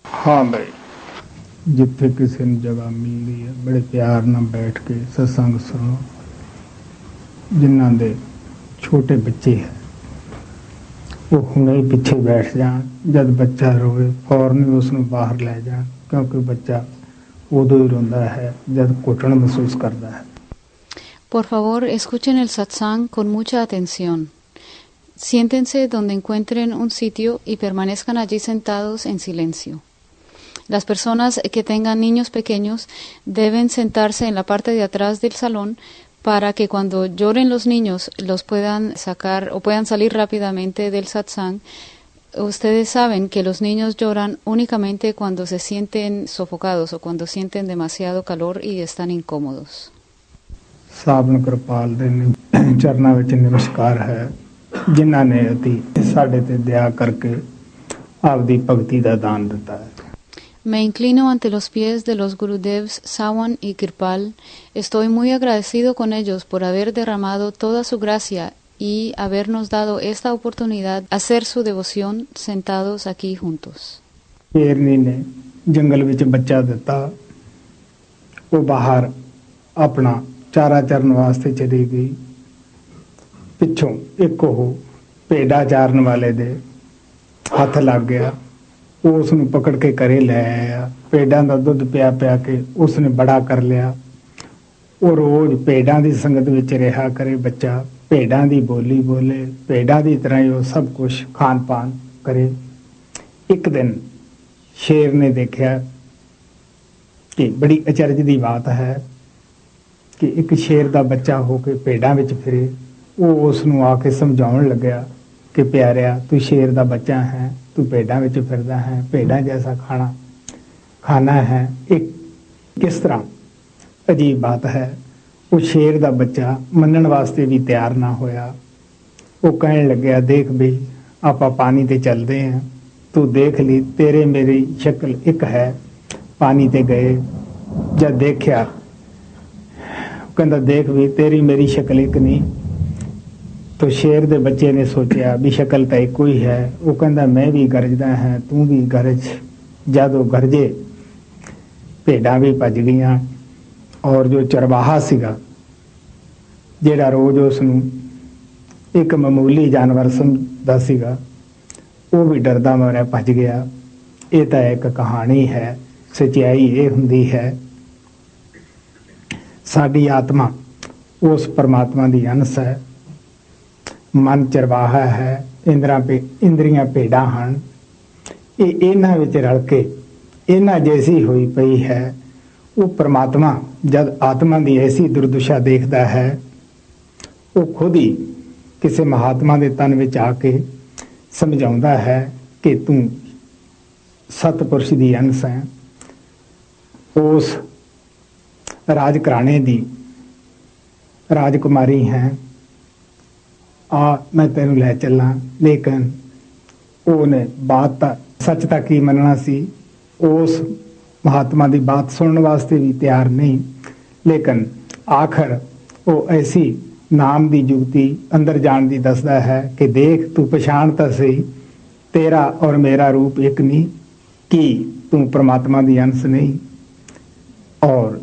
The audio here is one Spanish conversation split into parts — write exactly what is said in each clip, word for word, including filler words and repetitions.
हाँ भाई, जिथे किसी ने जगह मिलती है बड़े प्यार ना बैठ के सत्संग सुनो। जिन्हों दे छोटे बच्चे है वो हुणे ही पिछे बैठ जान, जब बच्चा रोए फौरन ही उसनों बाहर ले जान, क्योंकि बच्चा उदों ही रोंदा है जब घुटन महसूस करता है। Por favor, escuchen el satsang con mucha atención. Siéntense donde encuentren un sitio y permanezcan allí sentados en silencio. Las personas que tengan niños pequeños deben sentarse en la parte de atrás del salón para que cuando lloren los niños los puedan sacar o puedan salir rápidamente del satsang. Ustedes saben que los niños lloran únicamente cuando se sienten sofocados o cuando sienten demasiado calor y están incómodos. ਸਾਬਨ ਕਿਰਪਾਲ ਦੇ ਚਰਨਾਂ ਵਿੱਚ ਨਮਸਕਾਰ ਹੈ, ਜਿਨ੍ਹਾਂ ਨੇ ਅਤੀ ਸਾਡੇ ਤੇ ਦਇਆ ਕਰਕੇ ਆਪਦੀ ਭਗਤੀ ਦਾ ਦਾਨ ਦਿੱਤਾ ਹੈ। Me inclino ante los pies de los Gurudevs Sawan y Kirpal. Estoy muy agradecido con ellos por haber derramado toda su gracia y habernos dado esta oportunidad de hacer su devoción sentados aquí juntos. ਸ਼ੇਰਨੀ ਨੇ ਜੰਗਲ ਵਿੱਚ ਬੱਚਾ ਦਿੱਤਾ, ਉਹ ਬਾਹਰ ਆਪਣਾ ਚਾਰਾ ਚਰਨ ਵਾਸਤੇ ਚਲੀ ਗਈ। ਪਿੱਛੋਂ ਇੱਕ ਉਹ ਭੇਡਾਂ ਚਾਰਨ ਵਾਲੇ ਦੇ ਹੱਥ ਲੱਗ ਗਿਆ, ਉਹ ਉਸ ਨੂੰ ਪਕੜ ਕੇ ਘਰੇ ਲੈ ਆਇਆ। ਭੇਡਾਂ ਦਾ ਦੁੱਧ ਪਿਆ ਪਿਆ ਕੇ ਉਸ ਨੇ ਬੜਾ ਕਰ ਲਿਆ। ਉਹ ਰੋਜ਼ ਭੇਡਾਂ ਦੀ ਸੰਗਤ ਵਿੱਚ ਰਿਹਾ ਕਰੇ ਬੱਚਾ, ਭੇਡਾਂ ਦੀ ਬੋਲੀ ਬੋਲੇ, ਭੇਡਾਂ ਦੀ ਤਰ੍ਹਾਂ ਹੀ ਉਹ ਸਭ ਕੁਝ ਖਾਣ ਪਾਨ ਕਰੇ। ਇੱਕ ਦਿਨ ਸ਼ੇਰ ਨੇ ਦੇਖਿਆ ਕਿ ਬੜੀ ਅਚਰਜ ਦੀ ਬਾਤ ਹੈ ਕਿ ਇੱਕ ਸ਼ੇਰ ਦਾ ਬੱਚਾ ਹੋ ਕੇ ਭੇਡਾਂ ਵਿੱਚ ਫਿਰੇ। ਉਹ ਉਸ ਨੂੰ ਆ ਕੇ ਸਮਝਾਉਣ ਲੱਗਿਆ ਕਿ ਪਿਆਰਿਆ, ਤੂੰ ਸ਼ੇਰ ਦਾ ਬੱਚਾ ਹੈ, ਤੂੰ ਭੇਡਾਂ ਵਿੱਚ ਫਿਰਦਾ ਹੈ, ਭੇਡਾਂ ਜੈਸਾ ਖਾਣਾ ਖਾਣਾ ਹੈ। ਇੱਕ ਕਿਸ ਤਰ੍ਹਾਂ ਅਜੀਬ ਬਾਤ ਹੈ। ਉਹ ਸ਼ੇਰ ਦਾ ਬੱਚਾ ਮੰਨਣ ਵਾਸਤੇ ਵੀ ਤਿਆਰ ਨਾ ਹੋਇਆ। ਉਹ ਕਹਿਣ ਲੱਗਿਆ, ਦੇਖ ਬਈ ਆਪਾਂ ਪਾਣੀ ਤੇ ਚੱਲਦੇ ਹਾਂ, ਤੂੰ ਦੇਖ ਲਈ ਤੇਰੇ ਮੇਰੀ ਸ਼ਕਲ ਇੱਕ ਹੈ। ਪਾਣੀ ਤੇ ਗਏ, ਜਦ ਦੇਖਿਆ ਕਹਿੰਦਾ ਦੇਖ ਵੀ ਤੇਰੀ ਮੇਰੀ ਸ਼ਕਲ ਇੱਕ ਨਹੀਂ। ਤੋ ਸ਼ੇਰ ਦੇ ਬੱਚੇ ਨੇ ਸੋਚਿਆ ਵੀ ਸ਼ਕਲ ਤਾਂ ਇੱਕੋ ਹੀ ਹੈ। ਉਹ ਕਹਿੰਦਾ ਮੈਂ ਵੀ ਗਰਜਦਾ ਹਾਂ, ਤੂੰ ਵੀ ਗਰਜ। ਜਦ ਉਹ ਗਰਜੇ ਭੇਡਾਂ ਵੀ ਭੱਜ ਗਈਆਂ, ਔਰ ਜੋ ਚਰਵਾਹਾ ਸੀਗਾ ਜਿਹੜਾ ਰੋਜ਼ ਉਸ ਨੂੰ ਇੱਕ ਮਾਮੂਲੀ ਜਾਨਵਰ ਸਮਝਦਾ ਸੀਗਾ, ਉਹ ਵੀ ਡਰਦਾ ਮਾਰਿਆ ਭੱਜ ਗਿਆ। ਇਹ ਤਾਂ ਇੱਕ ਕਹਾਣੀ ਹੈ, ਸੱਚਾਈ ਇਹ ਹੁੰਦੀ ਹੈ ਸਾਡੀ ਆਤਮਾ ਉਸ ਪਰਮਾਤਮਾ ਦੀ ਅੰਸ਼ ਹੈ। ਮਨ ਚਰਵਾਹਾ ਹੈ, ਇੰਦਰਾਂ ਪੇ ਇੰਦਰੀਆਂ ਭੇਡਾਂ ਹਨ। ਇਹ ਇਹਨਾਂ ਵਿੱਚ ਰਲ ਕੇ ਇਹਨਾਂ ਜੈਸੀ ਹੋਈ ਪਈ ਹੈ। ਉਹ ਪਰਮਾਤਮਾ ਜਦ ਆਤਮਾ ਦੀ ਐਸੀ ਦੁਰਦਸ਼ਾ ਦੇਖਦਾ ਹੈ, ਉਹ ਖੁਦ ਹੀ ਕਿਸੇ ਮਹਾਤਮਾ ਦੇ ਤਨ ਵਿੱਚ ਆ ਕੇ ਸਮਝਾਉਂਦਾ ਹੈ ਕਿ ਤੂੰ ਸਤਪੁਰਸ਼ ਦੀ ਅੰਸ਼ ਹੈ। ਉਸ ਰਾਜ ਘਰਾਣੇ ਦੀ ਰਾਜਕੁਮਾਰੀ ਹੈ, ਆ ਮੈਂ ਤੈਨੂੰ ਲੈ ਚੱਲਾਂ। ਲੇਕਿਨ ਉਹਨੇ ਬਾਤ ਤਾਂ ਸੱਚ ਤਾਂ ਕੀ ਮੰਨਣਾ ਸੀ, ਉਸ ਮਹਾਤਮਾ ਦੀ ਬਾਤ ਸੁਣਨ ਵਾਸਤੇ ਵੀ ਤਿਆਰ ਨਹੀਂ। ਲੇਕਿਨ ਆਖਰ ਉਹ ਐਸੀ ਨਾਮ ਦੀ ਜੁਗਤੀ ਅੰਦਰ ਜਾਣ ਦੀ ਦੱਸਦਾ ਹੈ ਕਿ ਦੇਖ ਤੂੰ ਪਛਾਣ ਤਾਂ ਸਹੀ, ਤੇਰਾ ਔਰ ਮੇਰਾ ਰੂਪ ਇੱਕ ਨਹੀਂ, ਕੀ ਤੂੰ ਪਰਮਾਤਮਾ ਦੀ ਅੰਸ਼ ਨਹੀਂ। ਔਰ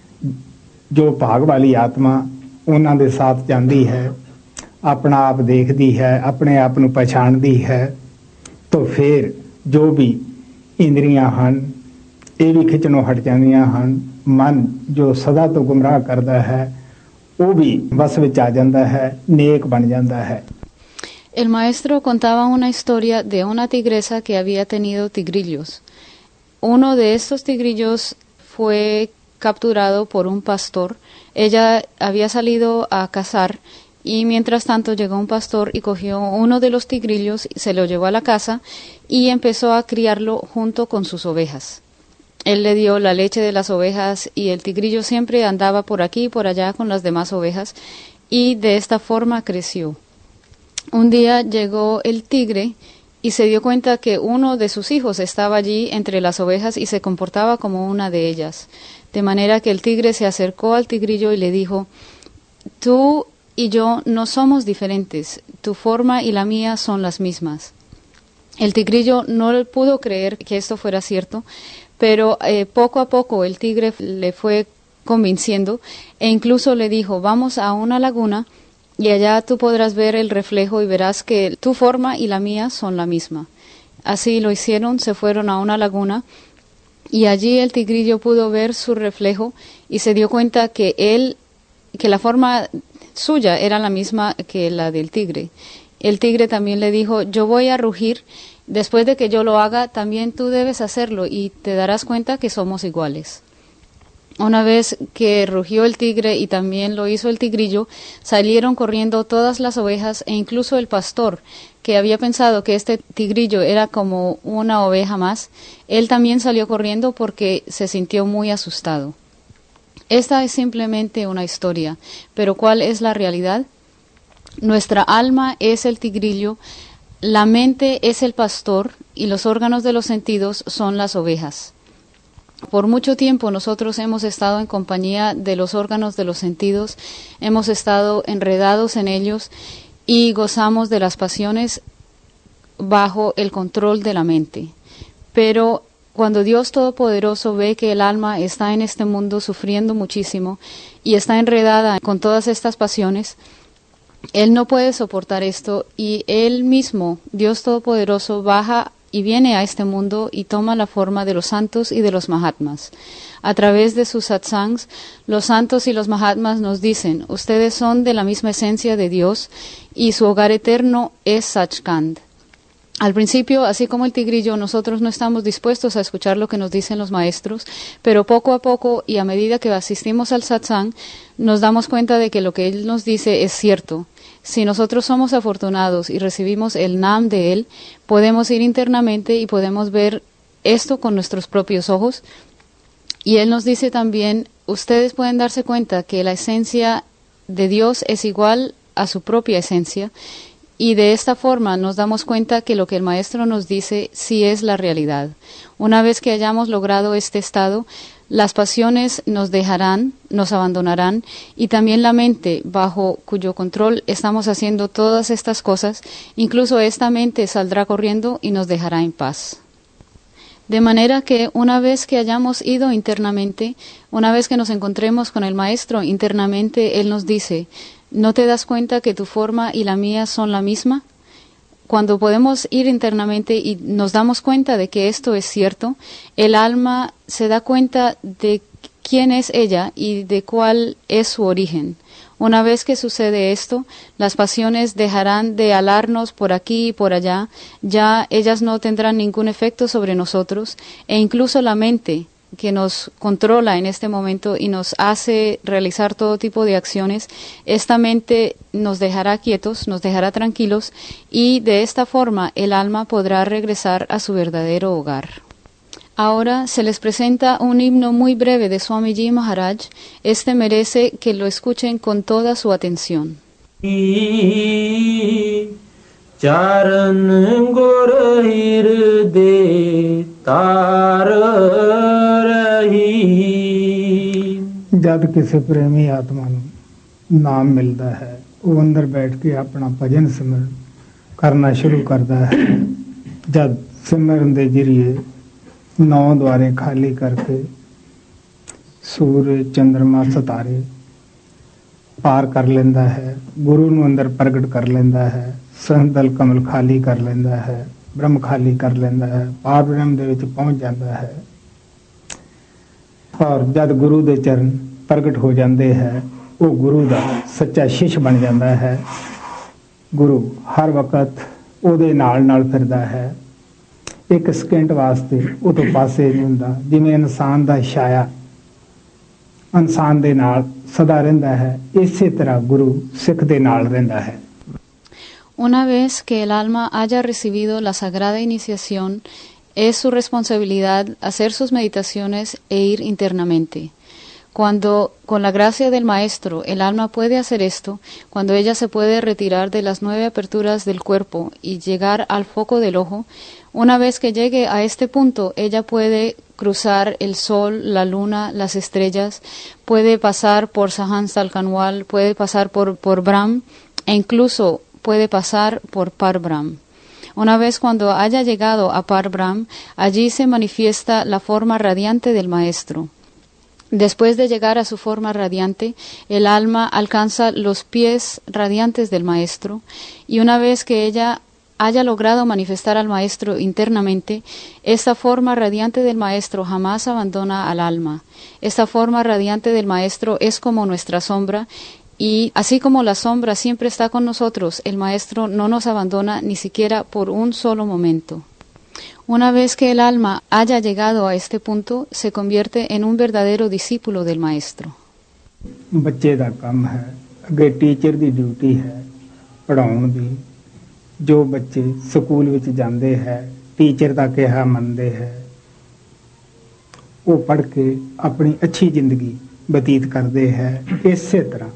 ਜੋ ਭਾਗ ਵਾਲੀ ਆਤਮਾ ਉਹਨਾਂ ਦੇ ਸਾਥ ਜਾਂਦੀ ਹੈ, ਆਪਣਾ ਆਪ ਦੇਖਦੀ ਹੈ, ਆਪਣੇ ਆਪ ਨੂੰ ਪਛਾਣਦੀ ਹੈ, ਤਾਂ ਫਿਰ ਜੋ ਵੀ ਇੰਦਰੀਆਂ ਹਨ ਇਹ ਵੀ ਖਿੱਚਣੋਂ ਹਟ ਜਾਂਦੀਆਂ ਹਨ। ਮਨ ਜੋ ਸਦਾ ਤੋਂ ਗੁੰਮਰਾਹ ਕਰਦਾ ਹੈ ਉਹ ਵੀ ਬਸ ਵਿੱਚ ਆ ਜਾਂਦਾ ਹੈ, ਨੇਕ ਬਣ ਜਾਂਦਾ ਹੈ। El maestro contaba una historia de una tigresa que había tenido tigrillos. Uno de estos tigrillos fue capturado por un pastor. Ella había salido a cazar y mientras tanto llegó un pastor y cogió uno de los tigrillos, se lo llevó a la casa y empezó a criarlo junto con sus ovejas. Él le dio la leche de las ovejas y el tigrillo siempre andaba por aquí y por allá con las demás ovejas y de esta forma creció. Un día llegó el tigre y se dio cuenta que uno de sus hijos estaba allí entre las ovejas y se comportaba como una de ellas. De manera que el tigre se acercó al tigrillo y le dijo, tú y yo no somos diferentes, tu forma y la mía son las mismas. El tigrillo no pudo creer que esto fuera cierto, pero eh, poco a poco el tigre le fue convenciendo e incluso le dijo, vamos a una laguna y allá tú podrás ver el reflejo y verás que tu forma y la mía son la misma. Así lo hicieron, se fueron a una laguna y allí el tigrillo pudo ver su reflejo y se dio cuenta que él, que la forma suya era la misma que la del tigre. El tigre también le dijo, yo voy a rugir, después de que yo lo haga, también tú debes hacerlo y te darás cuenta que somos iguales. Una vez que rugió el tigre y también lo hizo el tigrillo, salieron corriendo todas las ovejas e incluso el pastor, que había pensado que este tigrillo era como una oveja más, él también salió corriendo porque se sintió muy asustado. Esta es simplemente una historia, pero ¿cuál es la realidad? Nuestra alma es el tigrillo, la mente es el pastor y los órganos de los sentidos son las ovejas. Por mucho tiempo nosotros hemos estado en compañía de los órganos de los sentidos, hemos estado enredados en ellos y gozamos de las pasiones bajo el control de la mente. Pero cuando Dios Todopoderoso ve que el alma está en este mundo sufriendo muchísimo y está enredada con todas estas pasiones, Él no puede soportar esto y Él mismo, Dios Todopoderoso, baja y viene a este mundo y toma la forma de los santos y de los mahatmas. A través de sus satsangs, los santos y los mahatmas nos dicen, ustedes son de la misma esencia de Dios y su hogar eterno es Sachkhand. Al principio, así como el tigrillo, nosotros no estamos dispuestos a escuchar lo que nos dicen los maestros, pero poco a poco y a medida que asistimos al satsang, nos damos cuenta de que lo que él nos dice es cierto. Si nosotros somos afortunados y recibimos el Nam de él, podemos ir internamente y podemos ver esto con nuestros propios ojos. Y él nos dice también, ustedes pueden darse cuenta que la esencia de Dios es igual a su propia esencia. Y de esta forma nos damos cuenta que lo que el Maestro nos dice sí es la realidad. Una vez que hayamos logrado este estado, las pasiones nos dejarán, nos abandonarán, y también la mente, bajo cuyo control estamos haciendo todas estas cosas, incluso esta mente saldrá corriendo y nos dejará en paz. De manera que una vez que hayamos ido internamente, una vez que nos encontremos con el Maestro internamente, Él nos dice, ¿no te das cuenta que tu forma y la mía son la misma? Cuando podemos ir internamente y nos damos cuenta de que esto es cierto, el alma se da cuenta de quién es ella y de cuál es su origen. Una vez que sucede esto, las pasiones dejarán de alarnos por aquí y por allá, ya ellas no tendrán ningún efecto sobre nosotros, e incluso la mente, que nos controla en este momento y nos hace realizar todo tipo de acciones, esta mente nos dejará quietos, nos dejará tranquilos y de esta forma el alma podrá regresar a su verdadero hogar. Ahora se les presenta un himno muy breve de Swamiji Maharaj. Este merece que lo escuchen con toda su atención. Charan gorahir de tar जब किसी प्रेमी आत्मा ਨੂੰ ਨਾਮ ਮਿਲਦਾ ਹੈ ਉਹ ਅੰਦਰ ਬੈਠ ਕੇ ਆਪਣਾ ਭਜਨ ਸਿਮਰਨ ਕਰਨਾ ਸ਼ੁਰੂ ਕਰਦਾ ਹੈ ਜਦ ਸਿਮਰਨ ਦੇ ਜਰੀਏ ਨੌ ਦੁਆਰੇ ਖਾਲੀ ਕਰਕੇ ਸੂਰਜ ਚੰਦਰਮਾ ਸਿਤਾਰੇ ਪਾਰ ਕਰ ਲੈਂਦਾ ਹੈ ਗੁਰੂ ਨੂੰ ਅੰਦਰ ਪ੍ਰਗਟ ਕਰ ਲੈਂਦਾ ਹੈ ਸੰਦਲ ਕਮਲ ਖਾਲੀ ਕਰ ਲੈਂਦਾ ਹੈ ਬ੍ਰਹਮ ਖਾਲੀ ਕਰ ਲੈਂਦਾ ਹੈ ਪਾਰ ਬ੍ਰਹਮ ਦੇ ਵਿੱਚ ਪਹੁੰਚ ਜਾਂਦਾ ਹੈ ਔਰ ਜਦ ਗੁਰੂ ਦੇ ਚਰਨ ਪ੍ਰਗਟ ਹੋ ਜਾਂਦੇ ਹੈ ਉਹ ਗੁਰੂ ਦਾ ਸੱਚਾ ਸ਼ਿਸ਼ ਬਣ ਜਾਂਦਾ ਹੈ ਗੁਰੂ ਹਰ ਵਕਤ ਉਹਦੇ ਨਾਲ ਨਾਲ ਫਿਰਦਾ ਹੈ ਇੱਕ ਸਕਿੰਟ ਵਾਸਤੇ ਉਹ ਤੋਂ ਪਾਸੇ ਨਹੀਂ ਹੁੰਦਾ ਜਿਵੇਂ ਇਨਸਾਨ ਦਾ ਛਾਇਆ ਇਨਸਾਨ ਦੇ ਨਾਲ ਸਦਾ ਰਹਿੰਦਾ ਹੈ ਇਸੇ ਤਰ੍ਹਾਂ ਗੁਰੂ ਸਿੱਖ ਦੇ ਨਾਲ ਰਹਿੰਦਾ ਹੈ Una vez que el alma haya recibido la sagrada iniciación, es su responsabilidad hacer sus meditaciones e ir internamente. Cuando, con la gracia del Maestro, el alma puede hacer esto, cuando ella se puede retirar de las nueve aperturas del cuerpo y llegar al foco del ojo, una vez que llegue a este punto, ella puede cruzar el sol, la luna, las estrellas, puede pasar por Sahansal Kanwal, puede pasar por, por Brahm e incluso puede pasar por Parbrahm. Una vez cuando haya llegado a Parbrahm, allí se manifiesta la forma radiante del Maestro. Después de llegar a su forma radiante, el alma alcanza los pies radiantes del Maestro, y una vez que ella haya logrado manifestar al Maestro internamente, esta forma radiante del Maestro jamás abandona al alma. Esta forma radiante del Maestro es como nuestra sombra, y así como la sombra siempre está con nosotros, el Maestro no nos abandona ni siquiera por un solo momento. Una vez que el alma haya llegado a este punto, se convierte en un verdadero discípulo del Maestro. ਬੱਚੇ ਦਾ ਕੰਮ ਹੈ, ਅੱਗੇ ਟੀਚਰ ਦੀ ਡਿਊਟੀ ਹੈ ਪੜ੍ਹਾਉਣ ਦੀ। ਜੋ ਬੱਚੇ ਸਕੂਲ ਵਿੱਚ ਜਾਂਦੇ ਹੈ, ਟੀਚਰ ਦਾ ਕਿਹਾ ਮੰਨਦੇ ਹੈ, ਉਹ ਪੜ੍ਹ ਕੇ ਆਪਣੀ ਅੱਛੀ ਜ਼ਿੰਦਗੀ ਬਤੀਤ ਕਰਦੇ ਹੈ। ਇਸੇ ਤਰ੍ਹਾਂ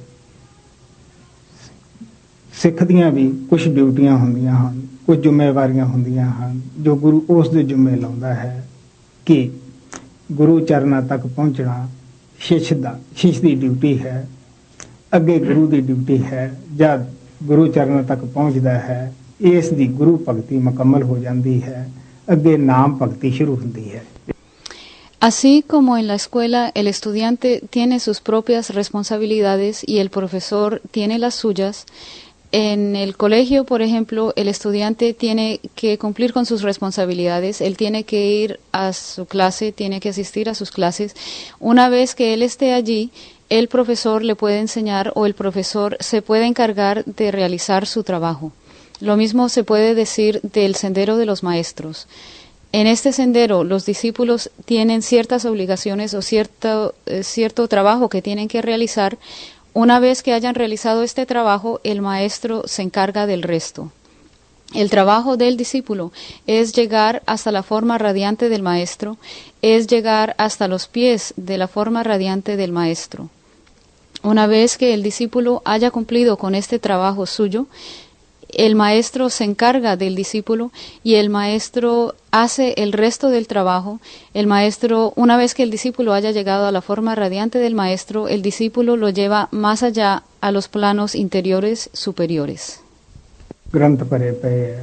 ਸਿੱਖ ਦੀਆਂ ਵੀ ਕੁਝ ਡਿਊਟੀਆਂ ਹੁੰਦੀਆਂ ਹਨ, ਕੁਝ ਜ਼ਿੰਮੇਵਾਰੀਆਂ ਹੁੰਦੀਆਂ ਹਨ ਜੋ ਗੁਰੂ ਉਸ ਦੇ ਜ਼ਿੰਮੇ ਲਾਉਂਦਾ ਹੈ ਕਿ ਗੁਰੂ ਚਰਨਾਂ ਤੱਕ ਪਹੁੰਚਣਾ ਸ਼ਿਸ਼ ਦਾ ਸ਼ਿਸ਼ ਦੀ ਡਿਊਟੀ ਹੈ। ਅੱਗੇ ਗੁਰੂ ਦੀ ਡਿਊਟੀ ਹੈ। ਜਦ ਗੁਰੂ ਚਰਨਾਂ ਤੱਕ ਪਹੁੰਚਦਾ ਹੈ, ਇਸ ਦੀ ਗੁਰੂ ਭਗਤੀ ਮੁਕੰਮਲ ਹੋ ਜਾਂਦੀ ਹੈ, ਅੱਗੇ ਨਾਮ ਭਗਤੀ ਸ਼ੁਰੂ ਹੁੰਦੀ ਹੈ। Así como en la escuela el estudiante tiene sus propias responsabilidades y el profesor tiene las suyas, en el colegio, por ejemplo, el estudiante tiene que cumplir con sus responsabilidades, él tiene que ir a su clase, tiene que asistir a sus clases. Una vez que él esté allí, el profesor le puede enseñar o el profesor se puede encargar de realizar su trabajo. Lo mismo se puede decir del sendero de los maestros. En este sendero, los discípulos tienen ciertas obligaciones o cierto, eh, cierto trabajo que tienen que realizar. Una vez que hayan realizado este trabajo, el maestro se encarga del resto. El trabajo del discípulo es llegar hasta la forma radiante del maestro, es llegar hasta los pies de la forma radiante del maestro. Una vez que el discípulo haya cumplido con este trabajo suyo, el maestro se encarga del discípulo y el maestro hace el resto del trabajo. El maestro, una vez que el discípulo haya llegado a la forma radiante del maestro, el discípulo lo lleva más allá a los planos interiores superiores. ग्रंथ भरे पे है,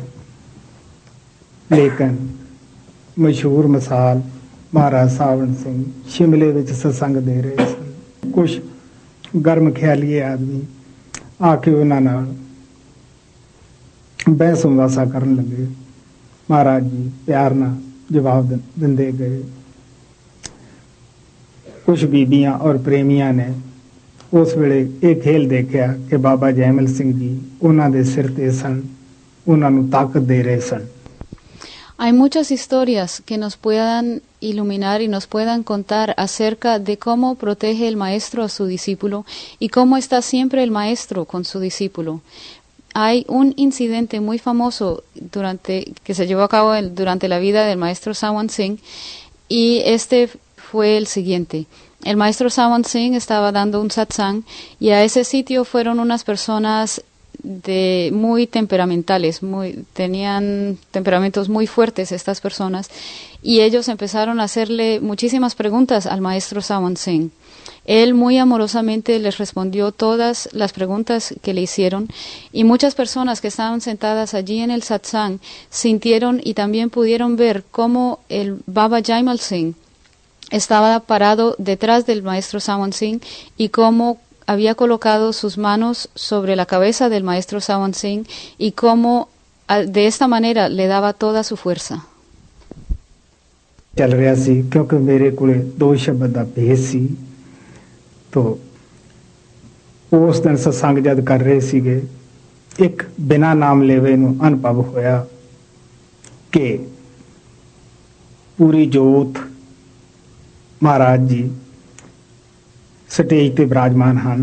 लेकिन मशहूर मिसाल महाराज सावण सिंह शिमले विच सत्संग दे रहे सन। कुछ गर्म ख्यालीए आदमी आके उन्हां नाल बहस मुबासा करन लगे। महाराज जी प्यार नाल जवाब दिंदे गए। कुछ बीबियां और प्रेमियां ने उस वेले ये खेल देखा कि बाबा जैमल सिंह जी उन्हां दे सिर ते सन, उन्हां नूं ताकत दे रहे सन। Hay muchas historias que nos puedan iluminar y nos puedan contar acerca de cómo protege el maestro a su discípulo y cómo está siempre el maestro con su discípulo. Hay un incidente muy famoso durante que se llevó a cabo el, durante la vida del maestro Sawan Singh, y este fue el siguiente. El maestro Sawan Singh estaba dando un satsang y a ese sitio fueron unas personas de muy temperamentales, muy tenían temperamentos muy fuertes estas personas, y ellos empezaron a hacerle muchísimas preguntas al maestro Sawan Singh. Él muy amorosamente les respondió todas las preguntas que le hicieron, y muchas personas que estaban sentadas allí en el satsang sintieron y también pudieron ver cómo el Baba Jaimal Singh estaba parado detrás del maestro Sawan Singh y cómo había colocado sus manos sobre la cabeza del maestro Sawan Singh y cómo de esta manera le daba toda su fuerza. चल रहा सी क्योंकि मेरे कोले दो शब्द दा भेद सी, तो उस दिन सत्संग जद कर रहे सीगे, एक बिना नाम लेवे नूं अनुभव होया कि पूरी जोत महाराज जी स्टेज ते विराजमान हैं।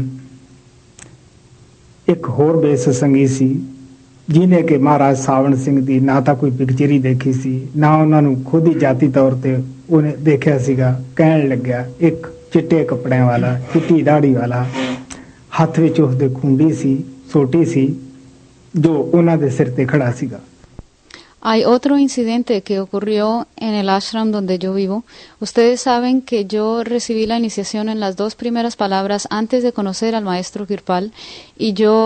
एक होर बेसत्संगी सी जिन्हें कि महाराज सावण सिंह दी ना तो कोई पिक्चर ही देखी सी, ना उन्होंने खुद ही जाती तौर पर उन्हें देखा सीगा। कहन लग्या एक चिट्टे कपड़े वाला, चिट्टी दाढ़ी वाला, हाथ विच उसदे खुंडी सी, सोटी सी, जो उन्हां दे सिर ते खड़ा सीगा। Hay otro incidente que ocurrió en el ashram donde yo vivo. Ustedes saben que yo recibí la iniciación en las dos primeras palabras antes de conocer al maestro Kirpal, y yo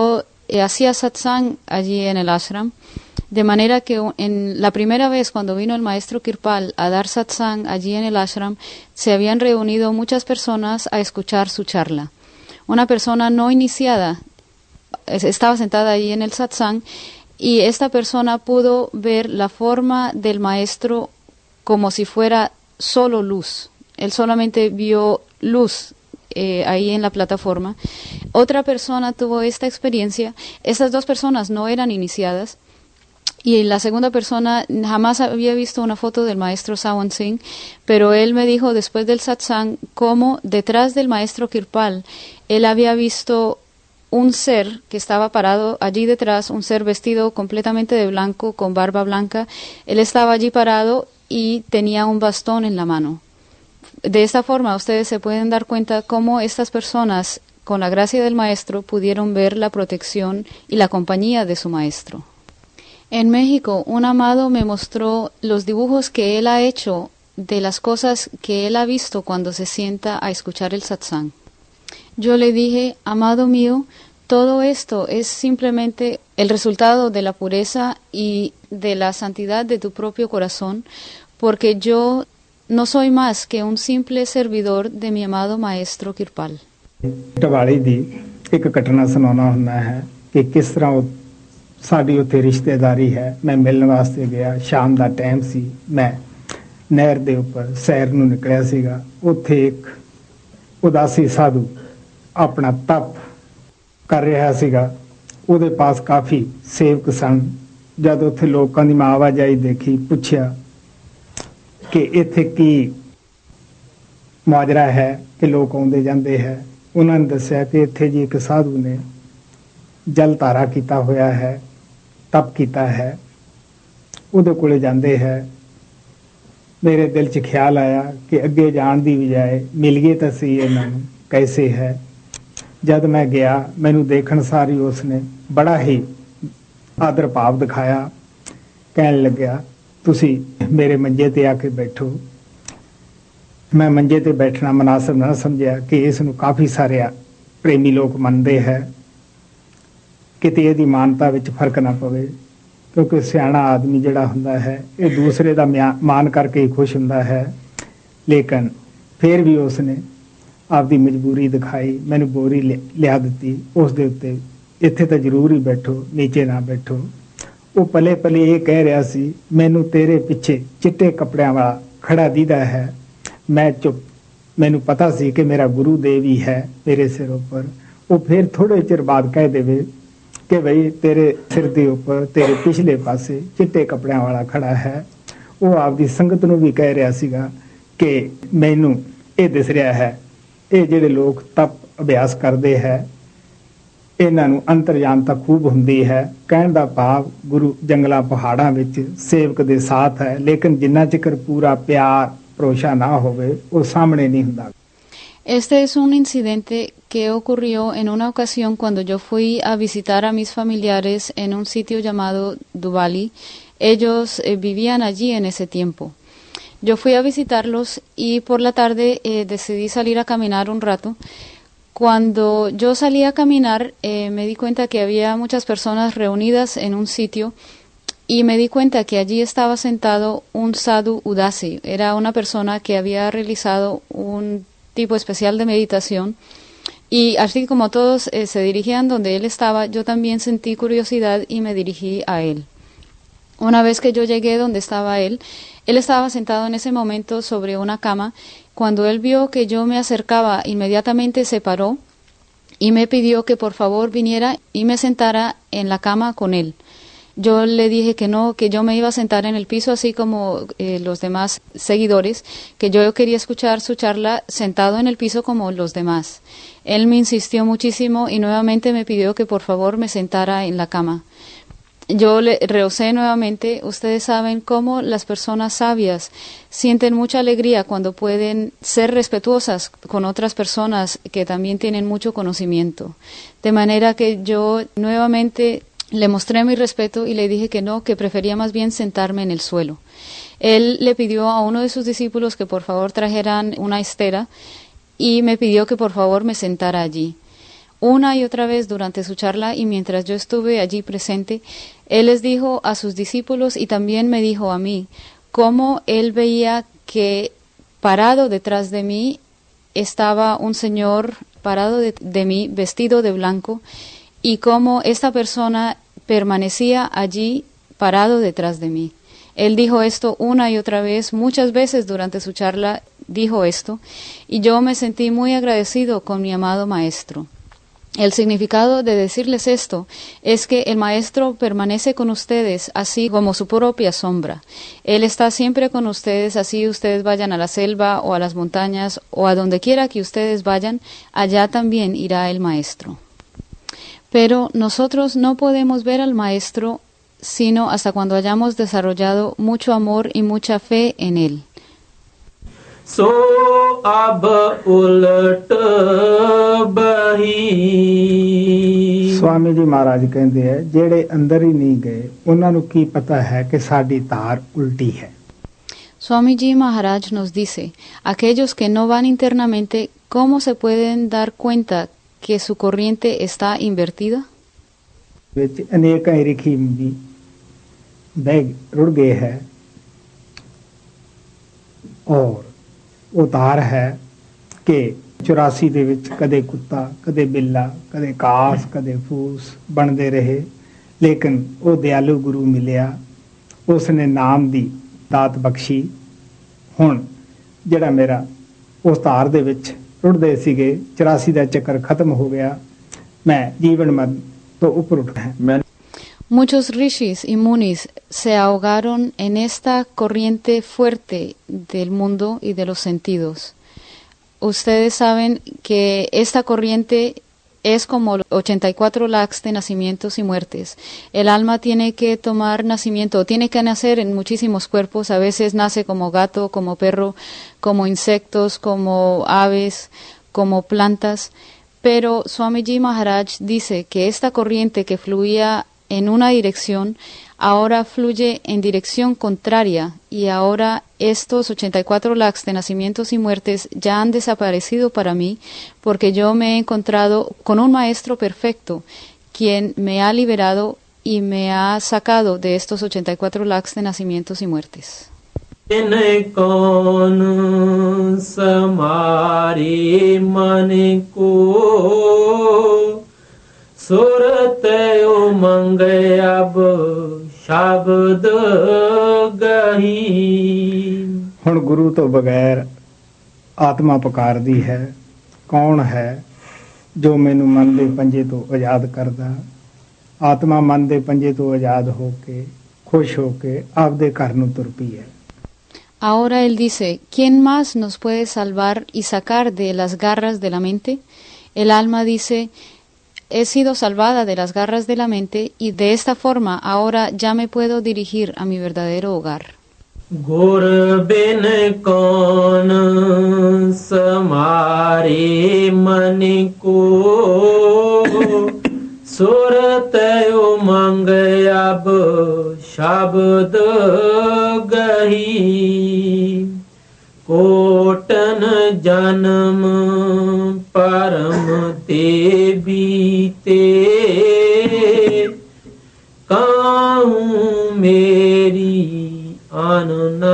eh, hacía satsang allí en el ashram, de manera que en la primera vez cuando vino el maestro Kirpal a dar satsang allí en el ashram, se habían reunido muchas personas a escuchar su charla. Una persona no iniciada estaba sentada allí en el satsang y esta persona pudo ver la forma del maestro como si fuera solo luz. Él solamente vio luz eh, ahí en la plataforma. Otra persona tuvo esta experiencia. Estas dos personas no eran iniciadas. Y la segunda persona jamás había visto una foto del maestro Sawan Singh, pero él me dijo después del satsang cómo detrás del maestro Kirpal él había visto un ser que estaba parado allí detrás, un ser vestido completamente de blanco, con barba blanca. Él estaba allí parado y tenía un bastón en la mano. De esta forma ustedes se pueden dar cuenta cómo estas personas, con la gracia del maestro, pudieron ver la protección y la compañía de su maestro. En México, un amado me mostró los dibujos que él ha hecho de las cosas que él ha visto cuando se sienta a escuchar el satsang. Yo le dije, amado mío, todo esto es simplemente el resultado de la pureza y de la santidad de tu propio corazón, porque yo no soy más que un simple servidor de mi amado maestro Kirpal. ਟਵਾਲੀ ਦੀ ਇੱਕ ਘਟਨਾ ਸੁਣਾਉਣਾ ਹੁੰਦਾ ਹੈ ਕਿ ਕਿਸ ਤਰ੍ਹਾਂ ਉਹ ਸਾਡੀ ਉੱਥੇ ਰਿਸ਼ਤੇਦਾਰੀ ਹੈ। ਮੈਂ ਮਿਲਣ ਵਾਸਤੇ ਗਿਆ, ਸ਼ਾਮ ਦਾ ਟਾਈਮ ਸੀ, ਮੈਂ ਨਹਿਰ ਦੇ ਉੱਪਰ ਸੈਰ ਨੂੰ ਨਿਕਲਿਆ ਸੀਗਾ। ਉੱਥੇ ਇੱਕ ਉਦਾਸੀ ਸਾਧੂ ਆਪਣਾ ਤਪ ਕਰ ਰਿਹਾ ਸੀਗਾ। ਉਹਦੇ ਪਾਸ ਕਾਫੀ ਸੇਵਕ ਸਨ। ਜਦ ਉੱਥੇ ਲੋਕਾਂ ਦੀ ਮੈਂ ਆਵਾਜਾਈ ਦੇਖੀ, ਪੁੱਛਿਆ ਕਿ ਇੱਥੇ ਕੀ ਮਾਜਰਾ ਹੈ ਕਿ ਲੋਕ ਆਉਂਦੇ ਜਾਂਦੇ ਹੈ। ਉਹਨਾਂ ਨੇ ਦੱਸਿਆ ਕਿ ਇੱਥੇ ਜੀ ਇੱਕ ਸਾਧੂ ਨੇ ਜਲ ਧਾਰਾ ਕੀਤਾ ਹੋਇਆ ਹੈ, ਤਪ ਕੀਤਾ ਹੈ, ਉਹਦੇ ਕੋਲੇ ਜਾਂਦੇ ਹੈ। ਮੇਰੇ ਦਿਲ 'ਚ ਖਿਆਲ ਆਇਆ ਕਿ ਅੱਗੇ ਜਾਣ ਦੀ ਬਜਾਏ ਮਿਲੀਏ ਤਾਂ ਸਹੀ ਇਹਨਾਂ ਨੂੰ, ਕੈਸੇ ਹੈ। ਜਦ ਮੈਂ ਗਿਆ, ਮੈਨੂੰ ਦੇਖਣ ਸਾਰ ਹੀ ਉਸਨੇ ਬੜਾ ਹੀ ਆਦਰ ਭਾਵ ਦਿਖਾਇਆ। ਕਹਿਣ ਲੱਗਿਆ, ਤੁਸੀਂ ਮੇਰੇ ਮੰਜੇ ਤੇ ਆ ਕੇ ਬੈਠੋ। ਮੈਂ ਮੰਜੇ ਤੇ ਬੈਠਣਾ ਮਨਾਸਬ ਨਾ ਸਮਝਿਆ ਕਿ ਇਸ ਨੂੰ ਕਾਫੀ ਸਾਰੇ ਪ੍ਰੇਮੀ ਲੋਕ ਮੰਨਦੇ ਹੈ, ਕਿਤੇ ਇਹਦੀ ਮਾਨਤਾ ਵਿੱਚ ਫਰਕ ਨਾ ਪਵੇ, ਕਿਉਂਕਿ ਸਿਆਣਾ ਆਦਮੀ ਜਿਹੜਾ ਹੁੰਦਾ ਹੈ ਇਹ ਦੂਸਰੇ ਦਾ ਮਾਨ ਕਰਕੇ ਹੀ ਖੁਸ਼ ਹੁੰਦਾ ਹੈ। ਲੇਕਿਨ ਫਿਰ ਵੀ ਉਸਨੇ ਆਪਦੀ ਮਜਬੂਰੀ ਦਿਖਾਈ, ਮੈਨੂੰ ਬੋਰੀ ਲਿਆ ਦਿੱਤੀ। ਉਸ ਦੇ ਉੱਤੇ ਇੱਥੇ ਤਾਂ ਜ਼ਰੂਰ ਹੀ ਬੈਠੋ, ਨੀਚੇ ਨਾ ਬੈਠੋ। ਉਹ ਪਲੇ ਪਲੇ ਇਹ ਕਹਿ ਰਿਹਾ ਸੀ, ਮੈਨੂੰ ਤੇਰੇ ਪਿੱਛੇ ਚਿੱਟੇ ਕੱਪੜਿਆਂ ਵਾਲਾ ਖੜਾ ਦੀਦਾ ਹੈ। ਮੈਂ ਚੁੱਪ, ਮੈਨੂੰ ਪਤਾ ਸੀ ਕਿ ਮੇਰਾ ਗੁਰੂ ਦੇਵ ਹੀ ਹੈ ਮੇਰੇ ਸਿਰ ਉੱਪਰ। ਉਹ ਫਿਰ ਥੋੜੇ ਚਿਰ ਬਾਅਦ ਕਹਿ ਦੇਵੇ ਕਿ ਬਈ ਤੇਰੇ ਸਿਰ ਦੇ ਉੱਪਰ ਤੇਰੇ ਪਿਛਲੇ ਪਾਸੇ ਚਿੱਟੇ ਕੱਪੜਿਆਂ ਵਾਲਾ ਖੜਾ ਹੈ। ਉਹ ਆਪਦੀ ਸੰਗਤ ਨੂੰ ਵੀ ਕਹਿ ਰਿਹਾ ਸੀਗਾ ਕਿ ਮੈਨੂੰ ਇਹ ਦਿਸ ਰਿਹਾ ਹੈ, ਇਹ ਜਿਹੜੇ ਲੋਕ ਤਪ ਅਭਿਆਸ ਕਰਦੇ ਹੈ ਇਹਨਾਂ ਨੂੰ ਅੰਤਰਜਾਨਤਾ ਖੂਬ ਹੁੰਦੀ ਹੈ। ਕਹਿਣ ਦਾ ਭਾਵ ਗੁਰੂ ਜੰਗਲਾਂ ਪਹਾੜਾਂ ਵਿੱਚ ਸੇਵਕ ਦੇ ਸਾਥ ਹੈ, ਲੇਕਿਨ ਜਿੰਨਾ ਚਿਰ ਪੂਰਾ ਪਿਆਰ ਭਰੋਸਾ ਨਾ ਹੋਵੇ ਉਹ ਸਾਹਮਣੇ ਨਹੀਂ ਹੁੰਦਾ। Este es un incidente que ocurrió en una ocasión cuando yo fui a visitar a mis familiares en un sitio llamado Dubali. Ellos eh, vivían allí en ese tiempo. Yo fui a visitarlos y por la tarde eh, decidí salir a caminar un rato. Cuando yo salí a caminar eh, me di cuenta que había muchas personas reunidas en un sitio y me di cuenta que allí estaba sentado un sadhu udasi. Era una persona que había realizado un tipo especial de meditación y así como todos eh, se dirigían donde él estaba, yo también sentí curiosidad y me dirigí a él. Una vez que yo llegué donde estaba él, él estaba sentado en ese momento sobre una cama. Cuando él vio que yo me acercaba, inmediatamente se paró y me pidió que por favor viniera y me sentara en la cama con él. Yo le dije que no, que yo me iba a sentar en el piso así como eh, los demás seguidores, que yo quería escuchar su charla sentado en el piso como los demás. Él me insistió muchísimo y nuevamente me pidió que por favor me sentara en la cama. Yo le rehusé nuevamente. Ustedes saben cómo las personas sabias sienten mucha alegría cuando pueden ser respetuosas con otras personas que también tienen mucho conocimiento. De manera que yo nuevamente le mostré mi respeto y le dije que no, que prefería más bien sentarme en el suelo. Él le pidió a uno de sus discípulos que por favor trajeran una estera y me pidió que por favor me sentara allí. Una y otra vez durante su charla y mientras yo estuve allí presente, él les dijo a sus discípulos y también me dijo a mí cómo él veía que parado detrás de mí estaba un señor parado de, de mí vestido de blanco y cómo esta persona permanecía allí parado detrás de mí. Él dijo esto una y otra vez, muchas veces durante su charla dijo esto, y yo me sentí muy agradecido con mi amado maestro. El significado de decirles esto es que el maestro permanece con ustedes así como su propia sombra. Él está siempre con ustedes, así ustedes vayan a la selva o a las montañas o a donde quiera que ustedes vayan, allá también irá el maestro. Pero nosotros no podemos ver al maestro sino hasta cuando hayamos desarrollado mucho amor y mucha fe en él. So ab ulat bahi. Swami जी महाराज कहते हैं जेड़े अंदर ही नहीं गए उन्हां नूं की पता है कि साडी तार उल्टी है. Swamiji Maharaj nos dice, aquellos que no van internamente, ¿cómo se pueden dar cuenta que su corriente está invertida? ਵਿੱਚ ਅਨੇਕਾਂ ਹੀ ਰਿਖੀ ਵੀ ਬਹਿ ਰੁੜ ਗਏ ਹੈ ਔਰ ਉਹ ਤਾਰ ਹੈ ਕਿ ਚੁਰਾਸੀ ਦੇ ਵਿੱਚ ਕਦੇ ਕੁੱਤਾ ਕਦੇ ਬਿੱਲਾ ਕਦੇ ਕਾਸ ਕਦੇ ਫੂਸ ਬਣਦੇ ਰਹੇ ਲੇਕਿਨ ਉਹ ਦਿਆਲੂ ਗੁਰੂ ਮਿਲਿਆ ਉਸ ਨੇ ਨਾਮ ਦੀ ਦਾਤ ਬਖਸ਼ੀ ਹੁਣ ਜਿਹੜਾ ਮੇਰਾ ਉਸ ਤਾਰ ਦੇ ਵਿੱਚ ਰੁੜਦੇ ਸੀਗੇ ਚੁਰਾਸੀ ਦਾ ਚੱਕਰ ਖਤਮ ਹੋ ਗਿਆ ਮੈਂ ਜੀਵਨ ਮਰਨ ਤੋਂ ਉੱਪਰ ਉੱਠ ਗਿਆ. Muchos rishis y munis se ahogaron en esta corriente fuerte del mundo y de los sentidos. Ustedes saben que esta corriente es como ochenta y cuatro lakhs de nacimientos y muertes. El alma tiene que tomar nacimiento, tiene que nacer en muchísimos cuerpos. A veces nace como gato, como perro, como insectos, como aves, como plantas. Pero Swamiji Maharaj dice que esta corriente que fluía en una dirección, ahora fluye en dirección contraria y ahora estos ochenta y cuatro lakhs de nacimientos y muertes ya han desaparecido para mí porque yo me he encontrado con un maestro perfecto quien me ha liberado y me ha sacado de estos ochenta y cuatro lakhs de nacimientos y muertes. In kon samari man ko surat umang ab shabd gahi. ਹੁਣ ਗੁਰੂ ਤੋਂ ਬਗੈਰ ਆਤਮਾ ਪੁਕਾਰਦੀ ਹੈ ਕੌਣ ਹੈ ਜੋ ਮੈਨੂੰ ਮਨ ਦੇ ਪੰਜੇ ਤੋਂ ਆਜ਼ਾਦ ਕਰਦਾ. ਆਤਮਾ ਮਨ ਦੇ ਪੰਜੇ ਤੋਂ ਆਜ਼ਾਦ ਹੋ ਕੇ ਖੁਸ਼ ਹੋ ਕੇ ਆਪਦੇ ਘਰ ਨੂੰ ਤੁਰ ਪਈ ਹੈ. Ahora él dice, ¿quién más nos puede salvar y sacar de las garras de la mente? El alma dice, he sido salvada de las garras de la mente y de esta forma ahora ya me puedo dirigir a mi verdadero hogar. Gur bin kon samare man ko surat umang ab shabd gahi. कोटन जन्म परम ते बीते काहूं मेरी आनना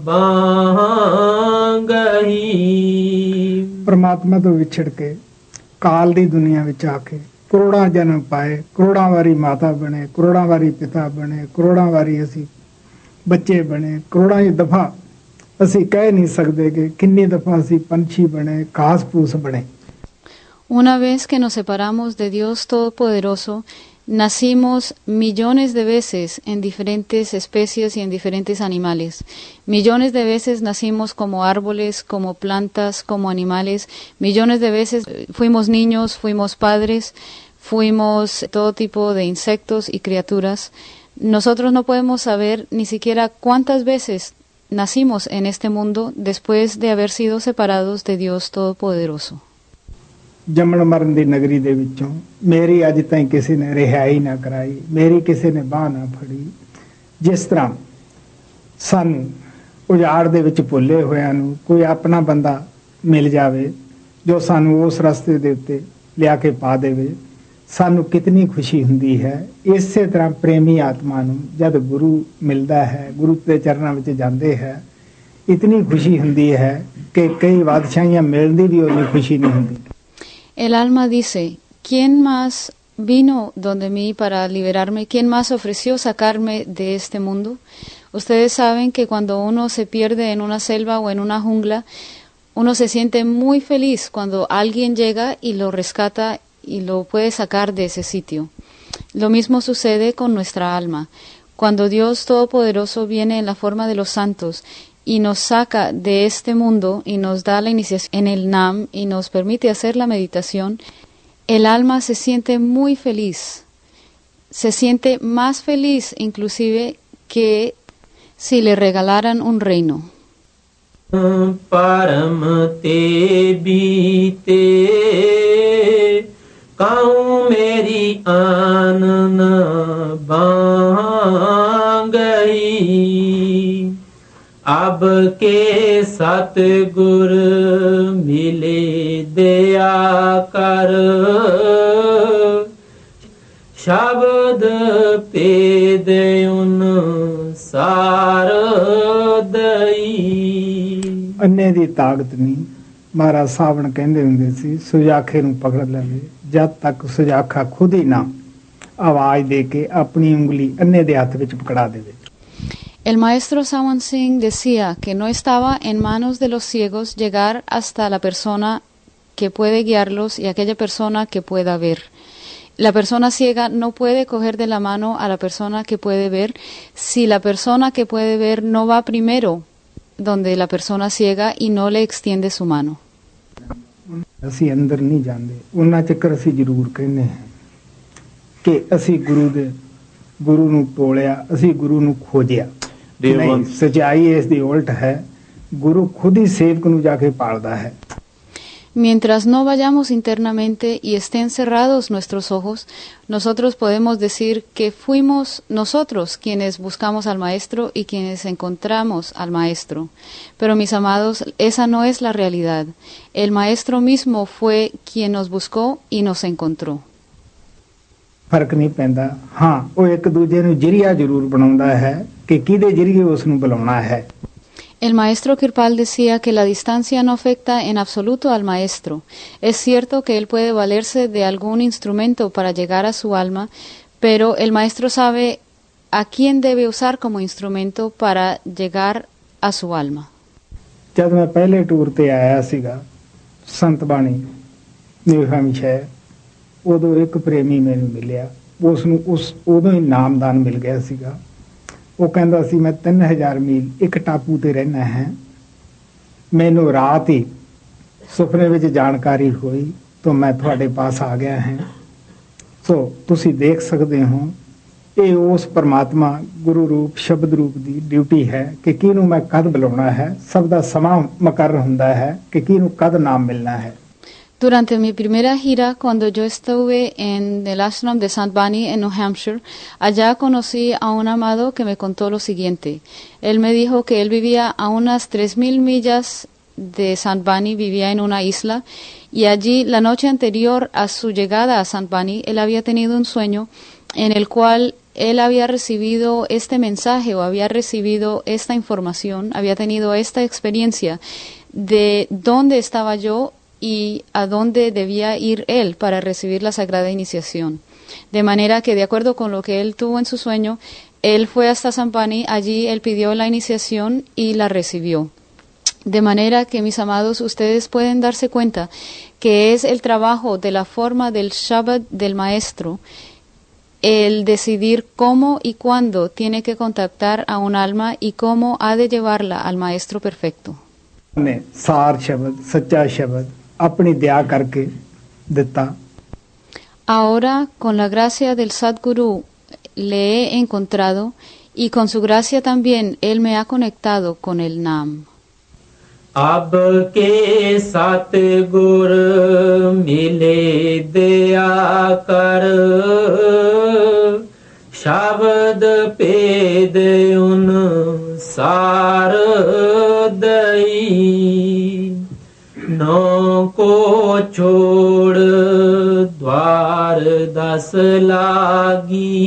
बांगही. ਪਰਮਾਤਮਾ ਤੋਂ ਵਿਛੜ ਕੇ ਕਾਲ ਦੀ ਦੁਨੀਆ ਵਿੱਚ ਆ ਕੇ ਕਰੋੜਾਂ ਜਨਮ ਪਾਏ ਕਰੋੜਾਂ ਵਾਰੀ ਮਾਤਾ ਬਣੇ ਕਰੋੜਾਂ ਵਾਰੀ ਪਿਤਾ ਬਣੇ ਕਰੋੜਾਂ ਵਾਰੀ ਅਸੀਂ ਬੱਚੇ ਬਣੇ ਕਰੋੜਾਂ ਹੀ ਦਫਾ ਅਸੀਂ ਕਹਿ ਨਹੀਂ ਸਕਦੇ ਕਿ ਕਿੰਨੀ ਦਫਾ ਅਸੀਂ ਪੰਛੀ ਬਣੇ ਘਾਸ ਫੂਸ ਬਣੇ. Una vez que nos separamos de Dios Todopoderoso, nacimos millones de veces en diferentes especies y en diferentes animales. Millones de veces nacimos como árboles, como plantas, como animales. Millones de veces fuimos niños, fuimos padres, fuimos todo tipo de insectos y criaturas. Nosotros no podemos saber ni siquiera cuántas veces nacimos en este mundo después de haber sido separados de Dios Todopoderoso. ਜੰਮਣ ਮਰਨ ਦੀ ਨਗਰੀ ਦੇ ਵਿੱਚੋਂ ਮੇਰੀ ਅੱਜ ਤਾਈਂ ਕਿਸੇ ਨੇ ਰਿਹਾਈ ਨਾ ਕਰਾਈ ਮੇਰੀ ਕਿਸੇ ਨੇ ਬਾਹ ਨਾ ਫੜੀ. ਜਿਸ ਤਰ੍ਹਾਂ ਸਾਨੂੰ ਉਜਾੜ ਦੇ ਵਿੱਚ ਭੁੱਲੇ ਹੋਇਆਂ ਨੂੰ ਕੋਈ ਆਪਣਾ ਬੰਦਾ ਮਿਲ ਜਾਵੇ ਜੋ ਸਾਨੂੰ ਉਸ ਰਸਤੇ ਦੇ ਉੱਤੇ ਲਿਆ ਕੇ ਪਾ ਦੇਵੇ, ਸਾਨੂੰ ਕਿਤਨੀ ਖੁਸ਼ੀ ਹੁੰਦੀ ਹੈ। ਇਸੇ ਤਰ੍ਹਾਂ ਪ੍ਰੇਮੀ ਆਤਮਾ ਨੂੰ ਜਦ ਗੁਰੂ ਮਿਲਦਾ ਹੈ, ਗੁਰੂ ਦੇ ਚਰਨਾਂ ਵਿੱਚ ਜਾਂਦੇ ਹੈ, ਇਤਨੀ ਖੁਸ਼ੀ ਹੁੰਦੀ ਹੈ ਕਿ ਕਈ ਬਾਦਸ਼ਾਹੀਆਂ ਮਿਲਣ ਦੀ ਵੀ ਉਨੀ ਖੁਸ਼ੀ ਨਹੀਂ ਹੁੰਦੀ। El alma dice, ¿quién más vino donde mí para liberarme? ¿Quién más ofreció sacarme de este mundo? Ustedes saben que cuando uno se pierde en una selva o en una jungla, uno se siente muy feliz cuando alguien llega y lo rescata y lo puede sacar de ese sitio. Lo mismo sucede con nuestra alma. Cuando Dios Todopoderoso viene en la forma de los santos y nos saca de este mundo y nos da la iniciación en el Nam y nos permite hacer la meditación, el alma se siente muy feliz. Se siente más feliz inclusive que si le regalaran un reino. परम ते बीते कहूँ मेरी आन न गई, अब के सतगुर मिले दया कर, शब्द पेद उन सार दई। ਅੰਨੇ ਦੀ ਤਾਕਤ ਨਹੀਂ। ਮਹਾਰਾਜ ਸਾਵਣ ਕਹਿੰਦੇ ਹੁੰਦੇ ਸੀ, ਸੁਜਾਖੇ ਨੂੰ ਪਕੜ ਲਵੇ ਜਦ ਤੱਕ ਸੁਜਾਖਾ ਖੁਦ ਹੀ ਨਾ ਆਵਾਜ਼ ਦੇ ਕੇ ਆਪਣੀ ਉਂਗਲੀ ਅੰਨੇ ਦੇ ਹੱਥ ਵਿੱਚ ਪਕੜਾ ਦੇਵੇ। El maestro Sawan Singh decía que no estaba en manos de los ciegos llegar hasta la persona que puede guiarlos y aquella persona que pueda ver. La persona ciega no puede coger de la mano a la persona que puede ver si la persona que puede ver no va primero donde la persona ciega y no le extiende su mano. ਅਸੀਂ ਅੰਦਰ ਨਹੀਂ ਜਾਂਦੇ, ਉਹਨਾਂ ਚੱਕਰ ਅਸੀਂ ਜ਼ਰੂਰ ਕਹਿੰਦੇ ਹਾਂ ਕਿ ਅਸੀਂ ਗੁਰੂ ਦੇ ਗੁਰੂ ਨੂੰ ਟੋਲਿਆ, ਅਸੀਂ ਗੁਰੂ ਨੂੰ ਖੋਜਿਆ। ਨਹੀਂ, ਸੱਚਾਈ ਇਸ ਦੀ ਉਲਟ ਹੈ, ਗੁਰੂ ਖੁਦ ਹੀ ਸੇਵਕ ਨੂੰ ਜਾ ਕੇ ਪਾਲਦਾ ਹੈ। Mientras no vayamos internamente y estén cerrados nuestros ojos, nosotros podemos decir que fuimos nosotros quienes buscamos al Maestro y quienes encontramos al Maestro. Pero mis amados, esa no es la realidad. El Maestro mismo fue quien nos buscó y nos encontró. ਫਰਕ ਨਹੀਂ ਪੈਂਦਾ। ਹਾਂ, ਉਹ ਇੱਕ ਦੂਜੇ ਨੂੰ ਜਰੀਆ ਜ਼ਰੂਰ ਬਣਾਉਂਦਾ ਹੈ ਕਿ ਕਿਹਦੇ ਜਰੀਏ ਉਸ ਨੂੰ ਬੁਲਾਉਣਾ ਹੈ। El maestro Kirpal decía que la distancia no afecta en absoluto al maestro. Es cierto que él puede valerse de algún instrumento para llegar a su alma, pero el maestro sabe a quién debe usar como instrumento para llegar a su alma. ਜਦ ਮੈਂ ਪਹਿਲੇ ਟੂਰ ਤੇ ਆਇਆ ਸੀਗਾ ਸੰਤ ਬਾਣੀ ਨਿਰਖਾਮੀ ਸ਼ਹਿਰ, ਉਦੋਂ ਇੱਕ ਪ੍ਰੇਮੀ ਮੈਨੂੰ ਮਿਲਿਆ। ਉਸ ਨੂੰ ਉਸ ਉਦੋਂ ਹੀ ਨਾਮਦਾਨ ਮਿਲ ਗਿਆ ਸੀਗਾ। ਉਹ ਕਹਿੰਦਾ ਸੀ ਮੈਂ ਤਿੰਨ ਹਜ਼ਾਰ ਮੀਲ ਇੱਕ ਟਾਪੂ ਤੇ ਰਹਿਣਾ ਹੈ। ਮੈਨੂੰ ਰਾਤ ਹੀ ਸੁਪਨੇ ਵਿੱਚ ਜਾਣਕਾਰੀ ਹੋਈ ਤਾਂ ਮੈਂ ਤੁਹਾਡੇ ਪਾਸ ਆ ਗਿਆ ਹਾਂ। ਸੋ ਤੁਸੀਂ ਦੇਖ ਸਕਦੇ ਹੋ ਇਹ ਉਸ ਪਰਮਾਤਮਾ ਗੁਰੂ ਰੂਪ ਸ਼ਬਦ ਰੂਪ ਦੀ ਡਿਊਟੀ ਹੈ ਕਿ ਕਿਹਨੂੰ ਮੈਂ ਕਦ ਬੁਲਾਉਣਾ ਹੈ। ਸਭ ਦਾ ਸਮਾਂ ਮੁਕਰਰ ਹੁੰਦਾ ਹੈ ਕਿ ਕਿਹਨੂੰ ਕਦ ਨਾਮ ਮਿਲਣਾ ਹੈ। Durante mi primera gira, cuando yo estuve en el ashram de Sant Bani en New Hampshire, allá conocí a un amado que me contó lo siguiente. Él me dijo que él vivía a unas tres mil millas de Sant Bani, vivía en una isla, y allí la noche anterior a su llegada a Sant Bani, él había tenido un sueño en el cual él había recibido este mensaje o había recibido esta información, había tenido esta experiencia de dónde estaba yo y a dónde debía ir él para recibir la sagrada iniciación. De manera que, de acuerdo con lo que él tuvo en su sueño, él fue hasta Sant Bani, allí él pidió la iniciación y la recibió. De manera que, mis amados, ustedes pueden darse cuenta que es el trabajo de la forma del Shabbat del Maestro el decidir cómo y cuándo tiene que contactar a un alma y cómo ha de llevarla al Maestro perfecto. ने सार शब्द सच्चा शब्द अपनी दया करके दिता। Ahora, con la gracia del Sadguru, le he encontrado y con su gracia también él me ha conectado con el Nam. अब के सतगुर मिले दया कर, शब्द पेद उन सार दई, नो को छोड़ गस लागी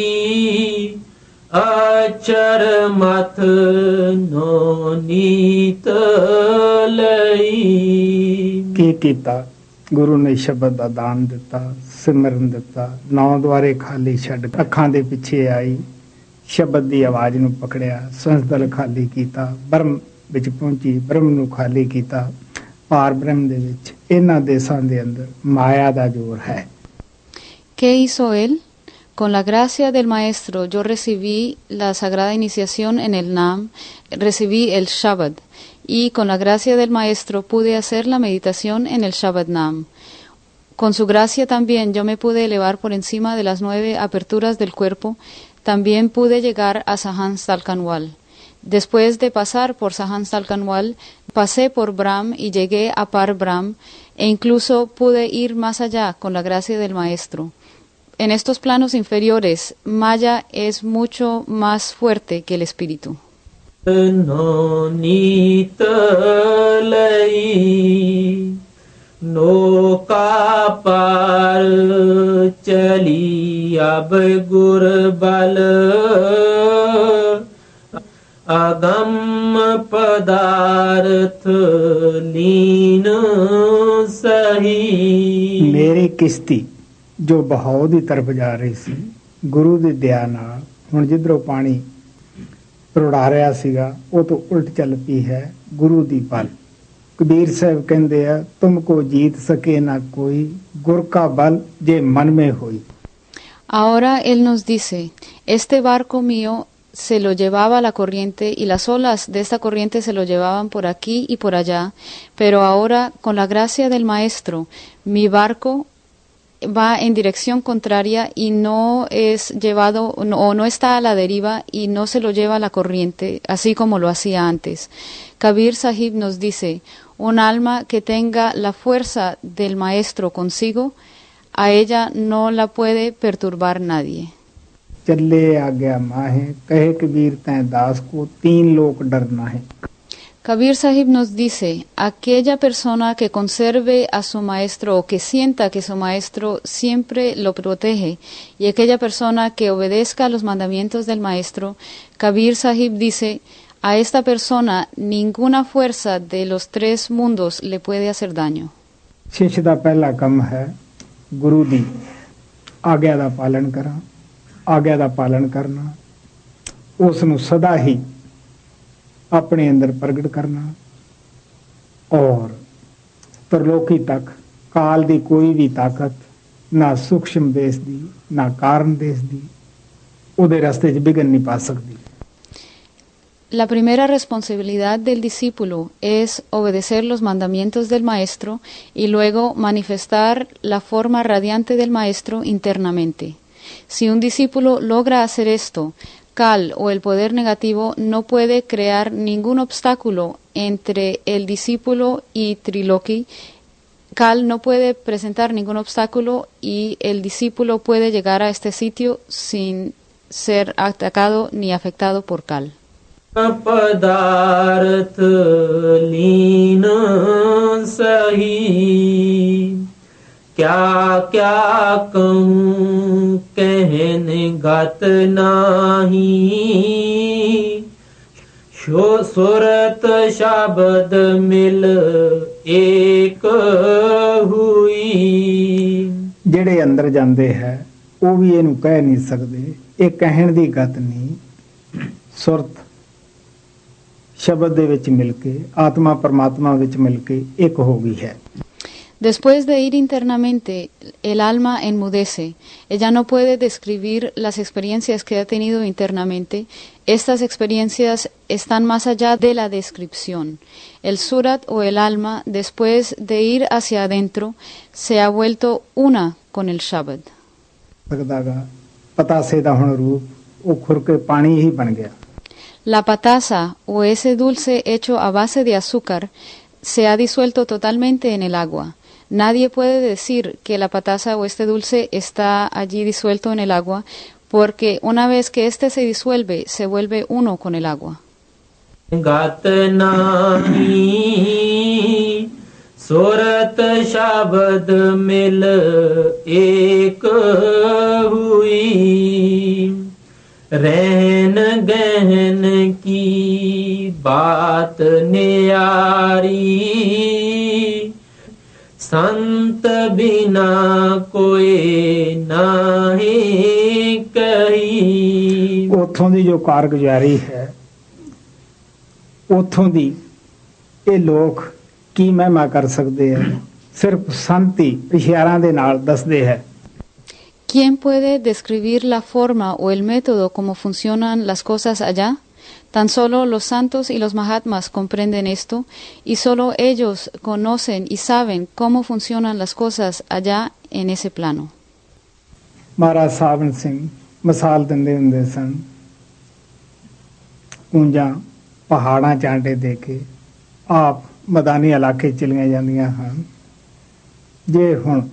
अचर मथ नो नीत लई। ਕੀ ਕੀਤਾ? ਗੁਰੂ ਨੇ ਸ਼ਬਦ ਦਾ ਦਾਨ ਦਿੱਤਾ, ਸਿਮਰਨ ਦਿੱਤਾ, ਨੌ ਦੁਆਰੇ ਖਾਲੀ ਛੱਡ ਅੱਖਾਂ ਦੇ ਪਿੱਛੇ ਆਈ, ਸ਼ਬਦ ਦੀ ਆਵਾਜ਼ ਨੂੰ ਪਕੜਿਆ, ਸੰਸਦਲ ਖਾਲੀ ਕੀਤਾ, ਬ੍ਰਹਮ ਵਿੱਚ ਪਹੁੰਚੀ, ਬ੍ਰਹਮ ਨੂੰ ਖਾਲੀ ਕੀਤਾ। ਪਾਰ ਬ੍ਰਹਮ ਦੇ ਵਿੱਚ ਇਹਨਾਂ ਦੇਸਾਂ ਦੇ ਅੰਦਰ ਮਾਇਆ ਦਾ ਜ਼ੋਰ ਹੈ। ¿Qué hizo él? Con la gracia del maestro yo recibí la sagrada iniciación en el Nam, recibí el Shabad y con la gracia del maestro pude hacer la meditación en el Shabad Nam. Con su gracia también yo me pude elevar por encima de las nueve aperturas del cuerpo, también pude llegar a Sahan Stalkanwal. Después de pasar por Sahan Stalkanwal, pasé por Brahm y llegué a Par Brahm e incluso pude ir más allá con la gracia del maestro. En estos planos inferiores, Maya es mucho más fuerte que el espíritu. No नीत लई नौका पार चली अब गुर बल अगम पदार्थ लीन सही। ਮੇਰੀ ਕਿਸ਼ਤੀ ਜੋ ਬਹਾਉ ਦੀ ਤਰਫ ਜਾ ਰਹੀ ਸੀ, ਗੁਰੂ ਦੀ ਦਇਆ ਨਾਲ ਹੁਣ ਜਿੱਧਰੋਂ ਪਾਣੀ ਰੁੜਾ ਰਿਹਾ ਸੀਗਾ ਉਹ ਤੋਂ ਉਲਟ ਚੱਲ ਪਈ ਹੈ ਗੁਰੂ ਦੀ ਬਲ। ਕਬੀਰ ਸਾਹਿਬ ਕਹਿੰਦੇ ਆ, ਤੁਮ ਕੋ ਜੀਤ ਸਕੇ ਨਾ ਕੋਈ, ਗੁਰ ਕਾ ਬਲ ਜੇ ਮਨ ਮੇ ਹੋਈ। Ahora él nos dice, este barco mío se lo llevaba la corriente y las olas de esta corriente se lo llevaban por aquí y por allá, pero ahora con la gracia del maestro, mi barco va en dirección contraria y no es llevado no, o no está a la deriva y no se lo lleva la corriente, así como lo hacía antes. Kabir Sahib nos dice, un alma que tenga la fuerza del maestro consigo, a ella no la puede perturbar nadie. चले आज्ञा माहे कहे कबीर तैं दास को तीन लोक डरना है। Kabir Sahib nos dice, aquella persona que conserve a su maestro o que sienta que su maestro siempre lo protege y aquella persona que obedezca a los mandamientos del maestro, Kabir Sahib dice, a esta persona ninguna fuerza de los tres mundos le puede hacer daño. शिष्य ਦਾ ਪਹਿਲਾ ਕੰਮ ਹੈ ਗੁਰੂ ਦੀ ਆਗਿਆ ਦਾ ਪਾਲਨ ਕਰਾਂ, ਆਗਿਆ ਦਾ ਪਾਲਨ ਕਰਨਾ, ਉਸ ਨੂੰ ਸਦਾ ਹੀ ਆਪਣੇ ਅੰਦਰ ਪ੍ਰਗਟ ਕਰਨਾ ਔਰ ਤਰਲੋਕੀ ਤੱਕ ਕਾਲ ਦੀ ਕੋਈ ਵੀ ਤਾਕਤ ਨਾ ਸੂਖਸ਼ਮ ਦੇਸ਼ ਦੀ ਨਾ ਕਾਰਨ ਦੇਸ਼ ਦੀ ਉਹਦੇ ਰਸਤੇ 'ਚ ਵਿਘਨ ਨਹੀਂ ਪਾ ਸਕਦੀ। La primera responsabilidad del discípulo es obedecer los mandamientos del maestro y luego manifestar la forma radiante del maestro internamente. Si un discípulo logra hacer esto, Kal o el poder negativo no puede crear ningún obstáculo entre el discípulo y Triloki. Kal no puede presentar ningún obstáculo y el discípulo puede llegar a este sitio sin ser atacado ni afectado por Kal. पदार्थ लीन सही क्या क्या कहूँ कहने गत नाही शो सुरत शब्द मिल एक हुई। ਜਿਹੜੇ ਅੰਦਰ ਜਾਂਦੇ ਹੈ ਉਹ ਵੀ ਇਹਨੂੰ ਕਹਿ ਨਹੀਂ ਸਕਦੇ, ਇਹ ਕਹਿਣ ਦੀ ਗਤ ਨਹੀਂ। ਸੁਰਤ ਸ਼ਬਦ ਦੇ ਵਿੱਚ ਮਿਲ ਕੇ ਆਤਮਾ ਪਰਮਾਤਮਾ ਵਿੱਚ ਮਿਲ ਕੇ ਇੱਕ ਹੋ ਗਈ ਹੈ। Después de ir internamente, el alma enmudece. Ella no puede describir las experiencias que ha tenido internamente. Estas experiencias están más allá de la descripción. El surat o el alma, después de ir hacia adentro, se ha vuelto una con el Shabad. ਪਤਾਸੇ ਦਾ ਹੁਣ ਰੂਪ ਉਹ ਖੁਰ ਕੇ ਪਾਣੀ ਹੀ ਬਣ ਗਿਆ। La patasa o ese dulce hecho a base de azúcar se ha disuelto totalmente en el agua. Nadie puede decir que la patasa o este dulce está allí disuelto en el agua, porque una vez que éste se disuelve, se vuelve uno con el agua. सुरत शब्द मिल एक हुई रहन गहन की बात न्यारी संत बिना कोई नाही कही। ਉਥੋਂ ਦੀ ਜੋ ਕਾਰਗੁਜ਼ਾਰੀ ਹੈ ਉਥੋਂ ਦੀ ਇਹ ਲੋਕ ਕੀ ਮਹਿਮਾ ਕਰ ਸਕਦੇ ਹੈ ਸਿਰਫ ਸੰਤ ਹੀ ਇਸ਼ਾਰਿਆਂ ਦੇ ਨਾਲ ਦੱਸਦੇ ਹੈ। ¿Quién puede describir la forma o el método como funcionan las cosas allá? Tan solo los santos y los mahatmas comprenden esto y solo ellos conocen y saben cómo funcionan las cosas allá en ese plano. ਮਹਾਰਾਜ ਸਾਵਣ ਸਿੰਘ ਮਿਸਾਲ ਦਿੰਦੇ ਹੁੰਦੇ ਸਨ ਉਂਝਾਂ ਪਹਾੜਾਂ ਚਾਂਟੇ ਦੇ ਕੇ ਆਪ ਮੈਦਾਨੀ ਇਲਾਕੇ ਚਲੀਆਂ ਜਾਂਦੀਆਂ ਹਨ। ਜੇ ਹੁਣ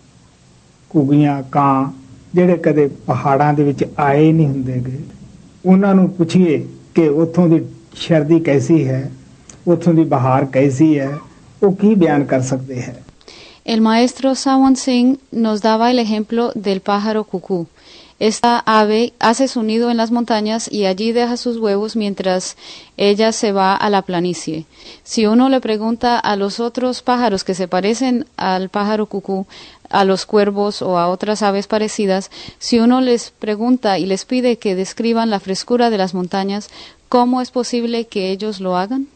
ਕੁਗੀਆਂ ਕਾਂ ਜਿਹੜੇ ਕਦੇ ਪਹਾੜਾਂ ਦੇ ਵਿੱਚ ਆਏ ਨਹੀਂ ਹੁੰਦੇਗੇ ਉਹਨਾਂ ਨੂੰ ਪੁੱਛੀਏ ਕਿ ਉੱਥੋਂ ਦੀ ਸ਼ਰਦੀ ਕੈਸੀ ਹੈ ਉੱਥੋਂ ਦੀ ਬਹਾਰ ਕੈਸੀ ਹੈ ਉਹ ਕੀ ਬਿਆਨ ਕਰ ਸਕਦੇ ਹੈ। El maestro Sawan Singh nos daba el ejemplo del pájaro cucú. Esta ave hace su nido en las montañas y allí deja sus huevos mientras ella se va a la planicie. Si uno le pregunta a los otros pájaros que se parecen al pájaro cucú, a los cuervos o a otras aves parecidas, si uno les pregunta y les pide que describan la frescura de las montañas, ¿cómo es posible que ellos lo hagan?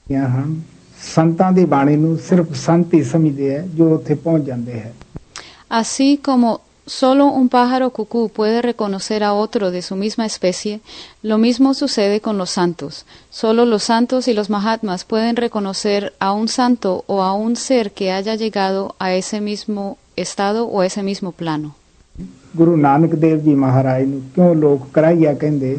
ਸੰਤਾਂ ਦੀ ਬਾਣੀ ਨੂੰ ਸਿਰਫ ਸੰਤ ਹੀ ਸਮਝਦੇ ਹੈ ਜੋ ਉੱਥੇ ਪਹੁੰਚ ਜਾਂਦੇ ਹੈ। Así como solo un pájaro cucú puede reconocer a otro de su misma especie, lo mismo sucede con los santos. Solo los santos y los mahatmas pueden reconocer a un santo o a un ser que haya llegado a ese mismo estado o ese mismo plano. Guru ਨਾਨਕ ਦੇਵ ਜੀ ਮਹਾਰਾਜ ਨੂੰ ਕਿਉਂ ਲੋਕ ਕਰਾਈਆ ਕਹਿੰਦੇ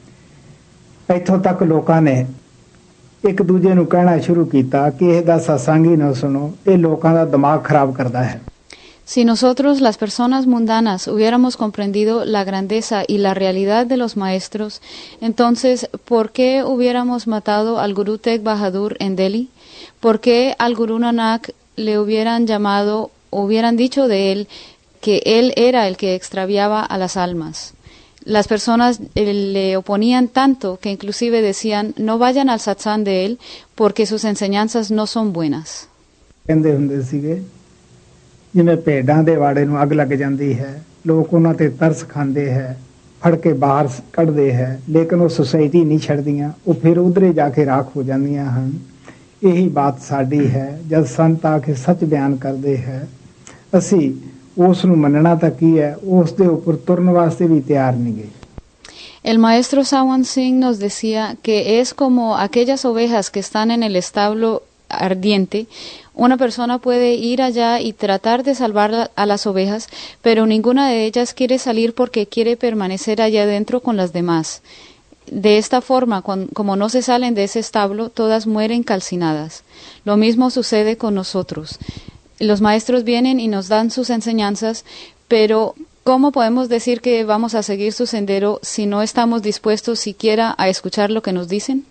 ਇੱਥੋਂ ਤੱਕ ਲੋਕਾਂ ਨੇ ਇੱਕ ਦੂਜੇ ਨੂੰ ਕਹਿਣਾ ਸ਼ੁਰੂ ਕੀਤਾ ਕਿ ਇਹਦਾ ਸਤਸੰਗ ਹੀ ਨਾ ਸੁਣੋ ਇਹ ਲੋਕਾਂ ਦਾ ਦਿਮਾਗ ਖਰਾਬ ਕਰਦਾ ਹੈ। Si nosotros, las personas mundanas, hubiéramos comprendido la grandeza y la realidad de los maestros, entonces, ¿por qué hubiéramos matado al Gurú Tegh Bahadur en Delhi? ¿Por qué al Gurú Nanak le hubieran llamado, o hubieran dicho de él, que él era el que extraviaba a las almas? Las personas eh, le oponían tanto que inclusive decían, no vayan al satsang de él porque sus enseñanzas no son buenas. ਕਹਿੰਦੇ ਹੁੰਦੇ ਸੀਗੇ ਜਿਵੇਂ ਭੇਡਾਂ ਦੇ ਵਾੜੇ ਨੂੰ ਅੱਗ ਲੱਗ ਜਾਂਦੀ ਹੈ ਲੋਕ ਉਹਨਾਂ ਤੇ ਤਰਸ ਖਾਂਦੇ ਹੈ ਫੜ ਕੇ ਬਾਹਰ ਕੱਢਦੇ ਹੈ ਲੇਕਿਨ ਉਹ ਸੁਸਾਇਟੀ ਨਹੀਂ ਛੱਡਦੀਆਂ ਉਹ ਫਿਰ ਉਧਰੇ ਜਾ ਕੇ ਰਾਖ ਹੋ ਜਾਂਦੀਆਂ ਹਨ। ਇਹੀ ਬਾਤ ਸਾਡੀ ਹੈ ਜਦ ਸੰਤ ਆ ਕੇ ਸੱਚ ਬਿਆਨ ਕਰਦੇ ਹੈ ਅਸੀਂ ਉਸ ਨੂੰ ਮੰਨਣਾ ਤਾਂ ਕੀ ਹੈ ਉਸ ਦੇ ਉੱਪਰ ਤੁਰਨ ਵਾਸਤੇ ਵੀ ਤਿਆਰ ਨਹੀਂ ਗਏ। El maestro Sawan Singh nos decía que es como aquellas ovejas que están en el establo ardiente. Una persona puede ir allá y tratar de salvar a las ovejas, pero ninguna de ellas quiere salir porque quiere permanecer allá adentro con las demás. De esta forma, cuando, como no se salen de ese establo, todas mueren calcinadas. Lo mismo sucede con nosotros. Los maestros vienen y nos dan sus enseñanzas, pero ¿cómo podemos decir que vamos a seguir su sendero si no estamos dispuestos siquiera a escuchar lo que nos dicen?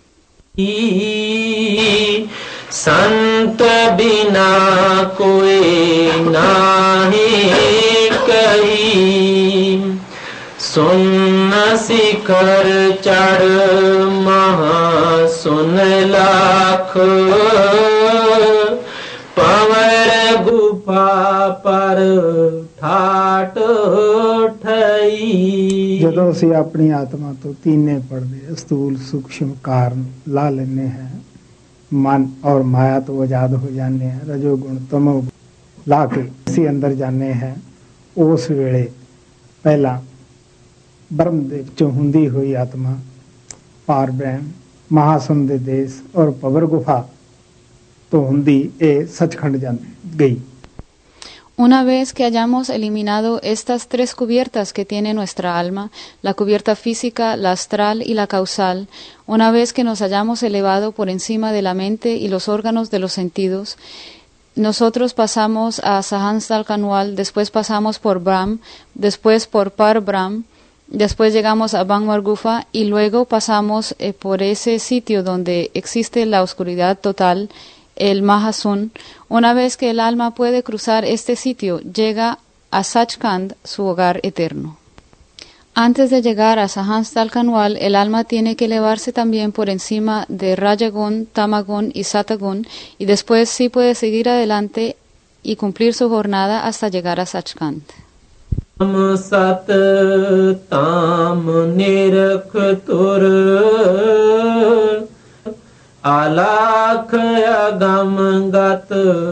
संत बिना कोई नाही कही सुन शिखर चढ़ महा सुन लाख पवर गुफा पर ठाट ठई। ਜਦੋਂ ਅਸੀਂ ਆਪਣੀ ਆਤਮਾ ਤੋਂ ਤੀਨੇ ਪੜਦੇ ਸਥੂਲ ਸੂक्ष्म ਕਾਰਨ ਲਾ ਲੈਨੇ ਹੈ ਮਨ ਔਰ ਮਾਇਆ ਤੋਂ ਆਜ਼ਾਦ ਹੋ ਜਾਂਦੇ ਹੈ ਰਜੋ ਗੁਣ ਤਮੋ ਲਾ ਕੇ ਅਸੀਂ ਅੰਦਰ ਜਾਂਦੇ ਹੈ ਉਸ ਵੇਲੇ ਪਹਿਲਾਂ ਬ੍ਰਹਮ ਦੇ ਵਿੱਚੋਂ ਹੁੰਦੀ ਹੋਈ ਆਤਮਾ ਪਾਰ ਬ੍ਰਹਮ ਮਹਾਸੁਨ ਦੇ ਦੇਸ਼ ਔਰ ਪਵਰ ਗੁਫਾ ਤੋਂ ਹੁੰਦੀ ਇਹ ਸੱਚਖੰਡ ਜਾਂਦੀ ਗਈ। Una vez que hayamos eliminado estas tres cubiertas que tiene nuestra alma, la cubierta física, la astral y la causal, una vez que nos hayamos elevado por encima de la mente y los órganos de los sentidos, nosotros pasamos a Sahansdal Kanwal, después pasamos por Brahm, después por Par Brahm, después llegamos a Bangmar Gufa y luego pasamos eh, por ese sitio donde existe la oscuridad total el Mahasun, una vez que el alma puede cruzar este sitio, llega a Sachkhand, su hogar eterno. Antes de llegar a Sahanstal Kanwal, el alma tiene que elevarse también por encima de Rajagun, Tamagun y Satagun, y después sí puede seguir adelante y cumplir su jornada hasta llegar a Sachkhand. Tam sat tam nirakh tur alakh agam gat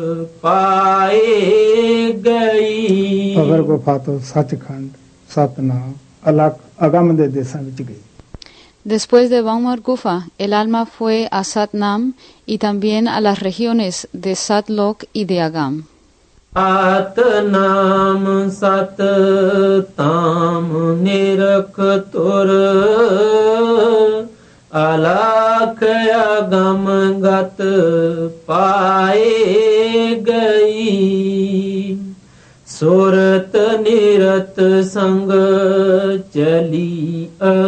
pae gai. ਅਗਰ ਗੁਫਾ ਤੋਂ ਸੱਚਖੰਡ, ਸਤਨਾਮ, ਅਲਖ ਅਗਮ ਦੇ ਦੇਸਾਂ ਵਿੱਚ ਗਈ। Después de Bangmar Gufa, el alma fue a Satnam y también a las regiones de Satlok y de Agam. Atnam sat tam nirakh tur alakh agam gat pae gai. Surat nirat sang chali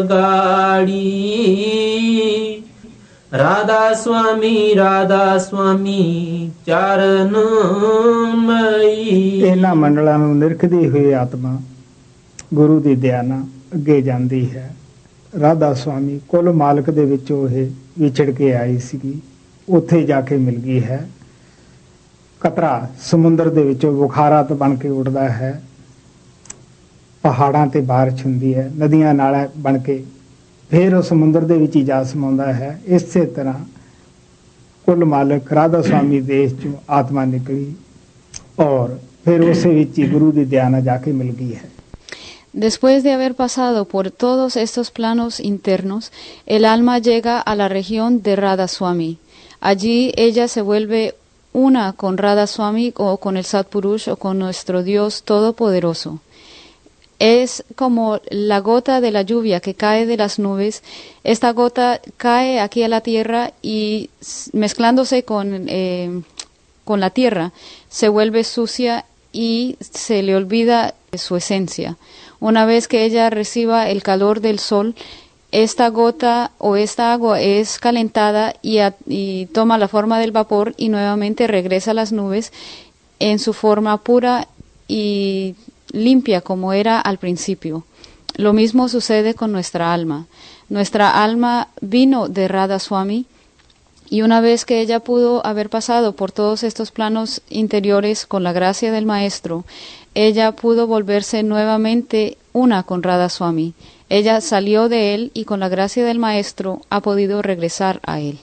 agadi. Radha Swami, Radha Swami charan mai. ਇਹਨਾਂ ਮੰਡਲਾਂ ਨੂੰ ਨਿਰਖਦੀ ਹੋਈ ਆਤਮਾ ਗੁਰੂ ਦੀ ਦਇਆ ਨਾਲ ਅੱਗੇ ਜਾਂਦੀ ਹੈ। ਰਾਧਾ ਸਵਾਮੀ ਕੁੱਲ ਮਾਲਕ ਦੇ ਵਿੱਚੋਂ ਇਹ ਵਿਛੜ ਕੇ ਆਈ ਸੀਗੀ, ਉੱਥੇ ਜਾ ਕੇ ਮਿਲ ਗਈ ਹੈ। ਕਤਰਾ ਸਮੁੰਦਰ ਦੇ ਵਿੱਚੋਂ ਬੁਖਾਰਾਤ ਬਣ ਕੇ ਉੱਡਦਾ ਹੈ, ਪਹਾੜਾਂ ਤੇ ਬਾਰਿਸ਼ ਹੁੰਦੀ ਹੈ, ਨਦੀਆਂ ਨਾਲੇ ਬਣ ਕੇ ਫਿਰ ਉਹ ਸਮੁੰਦਰ ਦੇ ਵਿੱਚ ਹੀ ਜਾ ਸਮਾਉਂਦਾ ਹੈ। ਇਸੇ ਤਰ੍ਹਾਂ ਕੁੱਲ ਮਾਲਕ ਰਾਧਾ ਸਵਾਮੀ ਦੇਸ਼ ਚੋਂ ਆਤਮਾ ਨਿਕਲੀ ਔਰ ਫਿਰ ਉਸੇ ਵਿੱਚ ਹੀ ਗੁਰੂ ਦੀ ਦਇਆ ਨਾਲ ਜਾ ਕੇ ਮਿਲ ਗਈ ਹੈ। Después de haber pasado por todos estos planos internos, el alma llega a la región de Radha Swami. Allí ella se vuelve una con Radha Swami o con el Satpurush o con nuestro Dios Todopoderoso. Es como la gota de la lluvia que cae de las nubes. Esta gota cae aquí a la tierra y mezclándose con, eh, con la tierra se vuelve sucia y se le olvida su esencia. Una vez que ella reciba el calor del sol, esta gota o esta agua es calentada y, a, y toma la forma del vapor y nuevamente regresa a las nubes en su forma pura y limpia como era al principio. Lo mismo sucede con nuestra alma. Nuestra alma vino de Radha Swami y una vez que ella pudo haber pasado por todos estos planos interiores con la gracia del Maestro, ella pudo volverse nuevamente una con Radha Swami. Ella salió de él y con la gracia del Maestro ha podido regresar a él.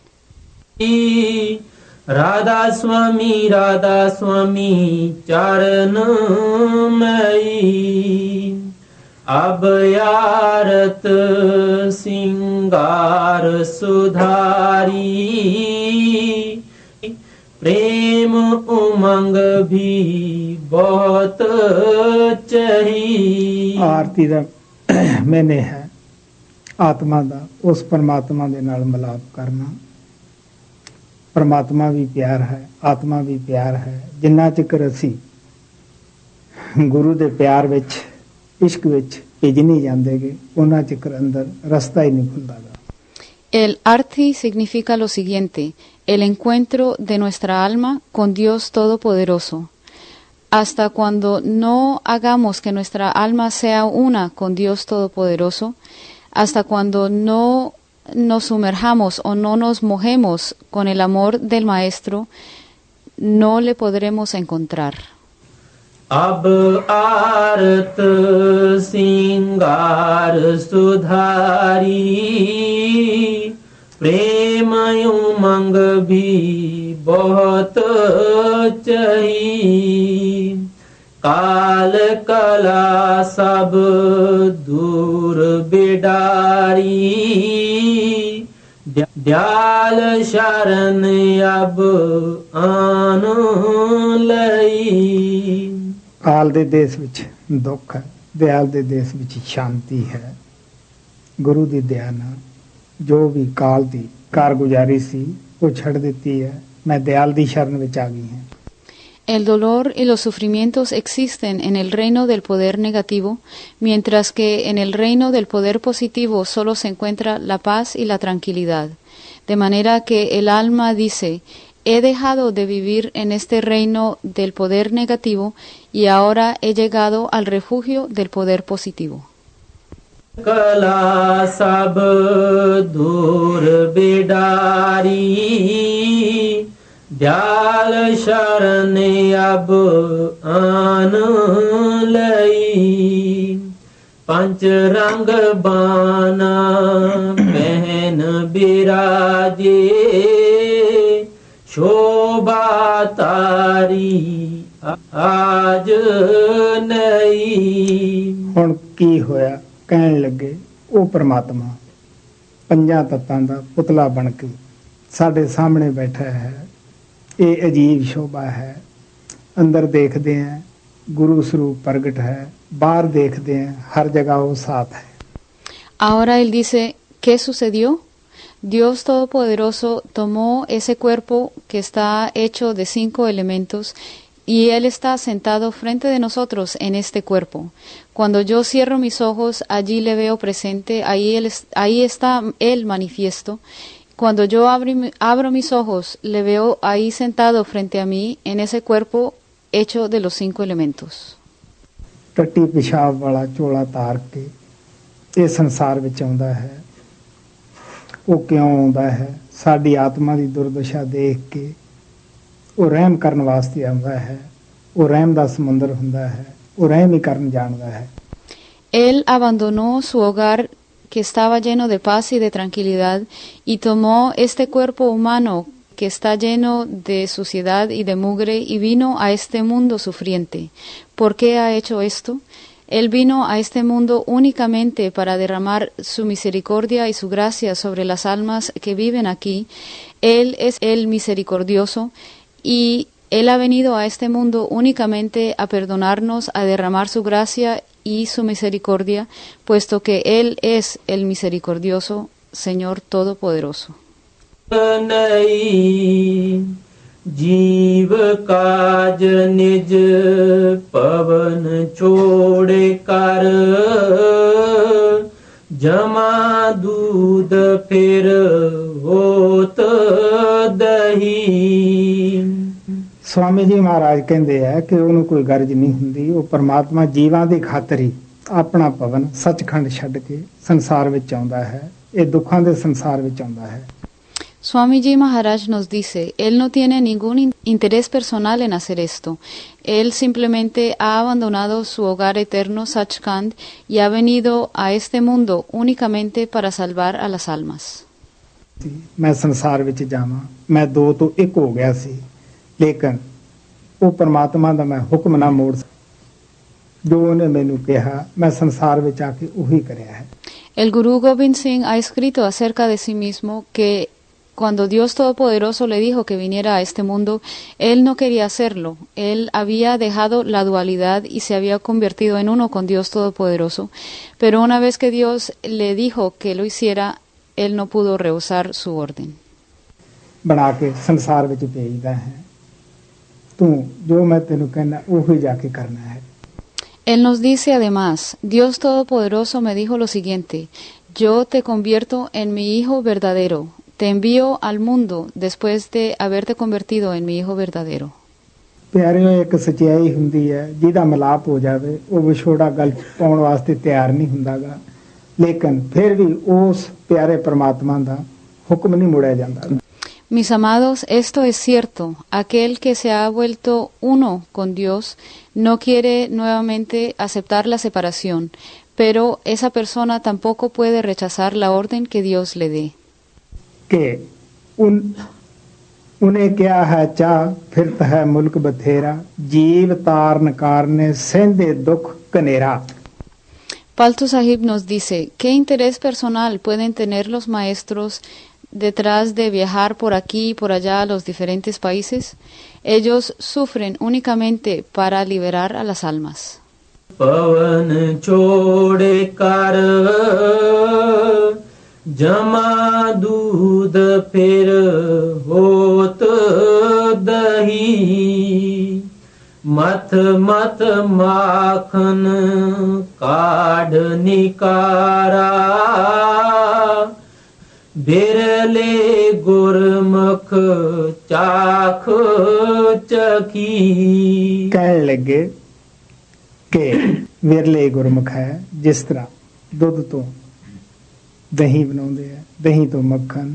Radha Swami, Radha Swami charanamai. Abhayarat singar sudhari. प्रेम उमंग भी बहुत चही। ਆਰਤੀ ਦਾ ਮੈਨੇ ਹੈ ਆਤਮਾ ਦਾ ਉਸ ਪਰਮਾਤਮਾ ਦੇ ਨਾਲ ਮਿਲਾਪ ਕਰਨਾ। ਪਰਮਾਤਮਾ ਵੀ ਪਿਆਰ ਹੈ, ਆਤਮਾ ਵੀ ਪਿਆਰ ਹੈ। ਜਿੰਨਾ ਚਿਰ ਅਸੀਂ ਗੁਰੂ ਦੇ ਪਿਆਰ ਵਿੱਚ, ਇਸ਼ਕ ਵਿੱਚ ਭਿੱਜ ਨਹੀਂ ਜਾਂਦੇਗੇ, ਉਹਨਾਂ ਚਿਰ ਅੰਦਰ ਰਸਤਾ ਹੀ ਨਹੀਂ ਖੁੱਲਦਾ। El arti significa lo siguiente: el encuentro de nuestra alma con Dios Todopoderoso. Hasta cuando no hagamos que nuestra alma sea una con Dios Todopoderoso, hasta cuando no nos sumerjamos o no nos mojemos con el amor del Maestro, no le podremos encontrar. Ab art singar sudhari. प्रेम उमंग भी बहुत चही। काल कला सब दूर बिडारी। दयाल शरण अब आन लई। ਕਾਲ ਦੇ ਦੇਸ਼ ਵਿੱਚ ਦੁੱਖ ਹੈ, ਦਿਆਲ ਦੇ ਦੇਸ਼ ਵਿੱਚ ਸ਼ਾਂਤੀ ਹੈ। ਗੁਰੂ ਦੀ ਦਇਆ ਨਾਲ ਜੋ ਵੀ ਕਾਲ ਦੀ ਕਾਰਗੁਜ਼ਾਰੀ ਸੀ ਉਹ ਛੱਡ ਦਿੱਤੀ ਹੈ। ਮੈਂ ਦਿਆਲ ਦੀ ਸ਼ਰਨ ਵਿੱਚ ਆ ਗਈ ਹਾਂ। El dolor y los sufrimientos existen en el reino del poder negativo, mientras que en el reino del poder positivo solo se encuentra la paz y la tranquilidad. De manera que el alma dice, he dejado de vivir en este reino del poder negativo y ahora he llegado al refugio del poder positivo. Kala sab dur bidari Dyal sharan ab an lai Panch rang bana pehn biraje Shobha tari aaj nahi ਹੁਣ ਕੀ ਹੋਇਆ? ਕਹਿਣ ਲੱਗੇ ਉਹ ਪ੍ਰਮਾਤਮਾ ਪੰਜਾਂ ਤੱਤਾਂ ਦਾ ਪੁਤਲਾ ਬਣ ਕੇ ਸਾਡੇ ਸਾਹਮਣੇ ਬੈਠਾ ਹੈ। ਇਹ ਅਜੀਬ ਸ਼ੋਭਾ ਹੈ। ਅੰਦਰ ਦੇਖਦੇ ਹਾਂ ਗੁਰੂ ਸਰੂਪ ਪ੍ਰਗਟ ਹੈ, ਬਾਹਰ ਦੇਖਦੇ ਹਾਂ ਹਰ ਜਗ੍ਹਾ ਉਹ ਸਾਥ ਹੈ। Ahora él dice, ¿qué sucedió? Dios Todopoderoso tomó ese cuerpo que está hecho de cinco elementos y Él está sentado frente de nosotros en este cuerpo. Cuando yo cierro mis ojos, allí le veo presente, ahí, él, ahí está Él manifiesto. Cuando yo abro, abro mis ojos, le veo ahí sentado frente a mí en ese cuerpo hecho de los cinco elementos. ਟੱਟੀ ਪਿਸ਼ਾਬ ਵਾਲਾ ਚੋਲਾ ਤਾਰ ਕੇ ਇਹ ਸੰਸਾਰ ਵਿੱਚ ਆਉਂਦਾ ਹੈ। ਉਹ ਕਿਉਂ ਆਉਂਦਾ ਹੈ? ਸਾਡੀ ਆਤਮਾ ਦੀ ਦੁਰਦਸ਼ਾ ਦੇਖ ਕੇ ਉਹ ਰਹਿਮ ਕਰਨ ਵਾਸਤੇ ਆਉਂਦਾ ਹੈ। ਉਹ ਰਹਿਮ ਦਾ ਸਮੁੰਦਰ ਹੁੰਦਾ ਹੈ। ਉਹ ਰਹਿਮ ਹੀ ਕਰਨ ਜਾਣਦਾ ਹੈ। Él abandonó su hogar que estaba lleno de paz y de tranquilidad y tomó este cuerpo humano que está lleno de suciedad y de mugre y vino a este mundo sufriente. ¿Por qué ha hecho esto? Él vino a este mundo únicamente para derramar su misericordia y su gracia sobre las almas que viven aquí. Él es el misericordioso y Él ha venido a este mundo únicamente a perdonarnos, a derramar su gracia y su misericordia, puesto que Él es el misericordioso Señor Todopoderoso. जीव काज निज पवन छोड़े कर जमा दूध फिर होत दही। स्वामी जी महाराज कहते हैं कि ਉਹਨੂੰ ਕੋਈ ਗਰਜ ਨਹੀਂ ਹੁੰਦੀ। ਉਹ ਪਰਮਾਤਮਾ ਜੀਵਾਂ ਦੀ ਖਾਤਰ ਹੀ ਆਪਣਾ ਭਵਨ ਸੱਚਖੰਡ ਛੱਡ ਕੇ ਸੰਸਾਰ ਵਿੱਚ ਆਉਂਦਾ ਹੈ। ਇਹ ਦੁੱਖਾਂ ਦੇ ਸੰਸਾਰ ਵਿੱਚ ਆਉਂਦਾ ਹੈ। Swami Ji Maharaj nos dice, Él no tiene ningún interés personal en hacer esto. Él simplemente ha abandonado su hogar eterno, Sachkhand, y ha venido a este mundo únicamente para salvar a las almas. मैं संसार ਵਿੱਚ ਜਾਵਾਂ, ਮੈਂ ਦੋ ਤੋਂ ਇੱਕ ਹੋ ਗਿਆ ਸੀ, ਲੇਕਿਨ ਉਹ ਪਰਮਾਤਮਾ ਦਾ ਮੈਂ ਹੁਕਮ ਨਾ ਮੋੜ ਸਕਿਆ। ਜੋ ਉਹਨੇ ਮੈਨੂੰ ਕਿਹਾ ਮੈਂ ਸੰਸਾਰ ਵਿੱਚ ਆ ਕੇ ਉਹੀ ਕਰਿਆ ਹੈ। El Guru Gobind Singh ha escrito acerca de sí mismo que cuando Dios Todopoderoso le dijo que viniera a este mundo, él no quería hacerlo. Él había dejado la dualidad y se había convertido en uno con Dios Todopoderoso. Pero una vez que Dios le dijo que lo hiciera, él no pudo rehusar su orden. ਬਣਾ ਕੇ ਸੰਸਾਰ ਵਿੱਚ ਭੇਜਦਾ ਹੈ। ਤੂੰ ਜੋ ਮੈਂ ਤੈਨੂੰ ਕਹਿਣਾ ਉਹੀ ਜਾ ਕੇ ਕਰਨਾ ਹੈ। Él nos dice además, Dios Todopoderoso me dijo lo siguiente, yo te convierto en mi hijo verdadero. Te envío al mundo después de haberte convertido en mi hijo verdadero. ਪਿਆਰਿਓ ਇੱਕ ਸੱਚਾਈ ਹੁੰਦੀ ਹੈ ਜਿਹਦਾ ਮਿਲਾਪ ਹੋ ਜਾਵੇ ਉਹ ਵਿਛੋੜਾ ਗਲ ਪਾਉਣ ਵਾਸਤੇ ਤਿਆਰ ਨਹੀਂ ਹੁੰਦਾਗਾ, ਲੇਕਿਨ ਫਿਰ ਵੀ ਉਸ ਪਿਆਰੇ ਪਰਮਾਤਮਾ ਦਾ ਹੁਕਮ ਨਹੀਂ ਮੁੜਿਆ ਜਾਂਦਾ। Mis amados, esto es cierto. Aquel que se ha vuelto uno con Dios no quiere nuevamente aceptar la separación, pero esa persona tampoco puede rechazar la orden que Dios le dé. कि उन उन्हें क्या है चाह फिरता है मुल्क बथेरा जीव तारन कारने सेंधे दुख Canara. Paltu Sahib nos dice, ¿qué interés personal pueden tener los maestros detrás de viajar por aquí y por allá a los diferentes países? Ellos sufren únicamente para liberar a las almas. Pavan chode kar जमा दूध फिर होत दही मथ मथ माखन काढ़ निकारा ਬਿਰਲੇ ਗੁਰਮੁਖ ਚਾਖ ਚਖੀ। ਕਹਿਣ ਲੱਗੇ ਕਿ ਵਿਰਲੇ ਗੁਰਮੁਖ ਹੈ, ਜਿਸ ਤਰ੍ਹਾਂ ਦੁੱਧ ਤੋਂ ਦਹੀਂ ਬਣਾਉਂਦੇ ਆ, ਦਹੀਂ ਤੋਂ ਮੱਖਣ,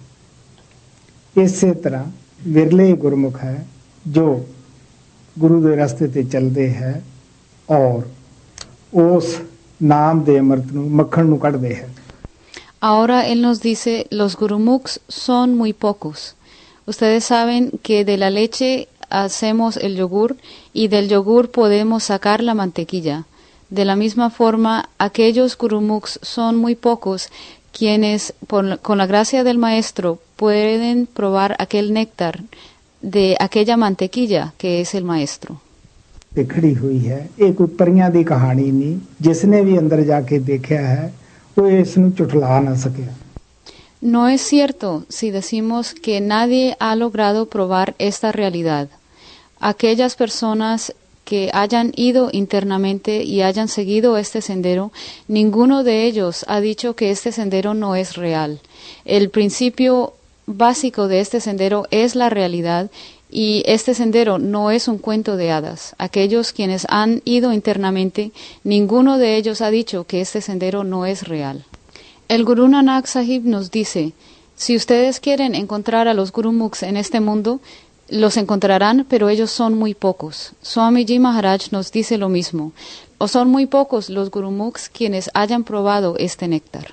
ਇਸੇ ਤਰ੍ਹਾਂ ਵਿਰਲੇ ਗੁਰਮੁਖ ਹੈ ਜੋ ਗੁਰੂ ਦੇ ਰਸਤੇ ਤੇ ਚੱਲਦੇ ਹੈ ਔਰ ਉਸ ਨਾਮ ਦੇ ਅੰਮ੍ਰਿਤ ਨੂੰ ਮੱਖਣ ਨੂੰ ਕੱਢਦੇ ਹੈ। Ahora él nos dice, los gurumuks son muy pocos. Ustedes saben que de la leche hacemos el yogur y del yogur podemos sacar la mantequilla. De la misma forma, aquellos gurumuks son muy pocos quienes, por, con la gracia del maestro, pueden probar aquel néctar de aquella mantequilla que es el maestro. खड़ी हुई है, ये कोई परियां दी कहानी नहीं, जिसने भी अंदर जाके देखा है वो इसनु चुटला ना सके। No es cierto si decimos que nadie ha logrado probar esta realidad. Aquellas personas que hayan ido internamente y hayan seguido este sendero, ninguno de ellos ha dicho que este sendero no es real. El principio básico de este sendero es la realidad y este sendero no es un cuento de hadas. Aquellos quienes han ido internamente, ninguno de ellos ha dicho que este sendero no es real. El Guru Nanak Sahib nos dice, si ustedes quieren encontrar a los gurumuks en este mundo, los encontrarán, pero ellos son muy pocos. Swamiji Maharaj nos dice lo mismo. O son muy pocos los gurumuks quienes hayan probado este néctar.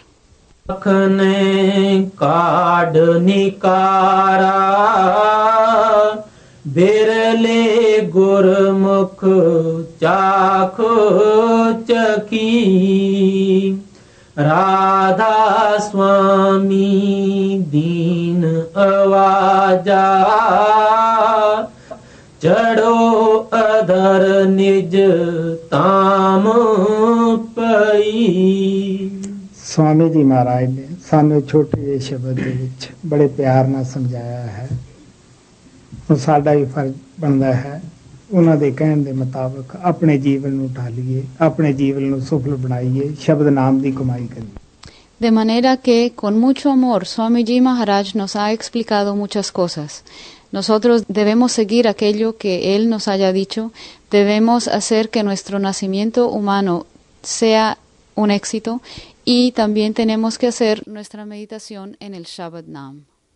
ਅਖਨੇ ਕਾਢ ਨਿਕਾਰਾ ਬਿਰਲੇ ਗੁਰਮੁਖ ਚਾਖ ਚਖੀ। ਰਾਧਾ ਸੁਆਮੀ ਦੀਨ ਅਵਾਜਾ ਚੜੋ ਅਧਰ ਨਿਜ ਤਾਮ ਪਈ। स्वामी जी महाराज ने सानू छोटे ਜਿਹੇ ਸ਼ਬਦ ਦੇ ਵਿੱਚ ਬੜੇ ਪਿਆਰ ਨਾਲ ਸਮਝਾਇਆ ਹੈ। ਹੁਣ ਸਾਡਾ ਵੀ ਫਰਜ਼ ਬਣਦਾ ਹੈ ਉਹਨਾਂ ਦੇ ਕਹਿਣ ਦੇ ਮੁਤਾਬਕ ਆਪਣੇ ਜੀਵਨ ਨੂੰ ਢਾਲੀਏ, ਆਪਣੇ ਜੀਵਨ ਨੂੰ ਸਫਲ ਬਣਾਈਏ, ਸ਼ਬਦ ਨਾਮ ਦੀ ਕਮਾਈ ਕਰੀਏ। De manera que, con mucho amor, Swamiji Maharaj nos ha explicado muchas cosas. Nosotros debemos seguir aquello que él nos haya dicho, debemos hacer que nuestro nacimiento humano sea un éxito y también tenemos que hacer nuestra meditación en el Shabad Nam.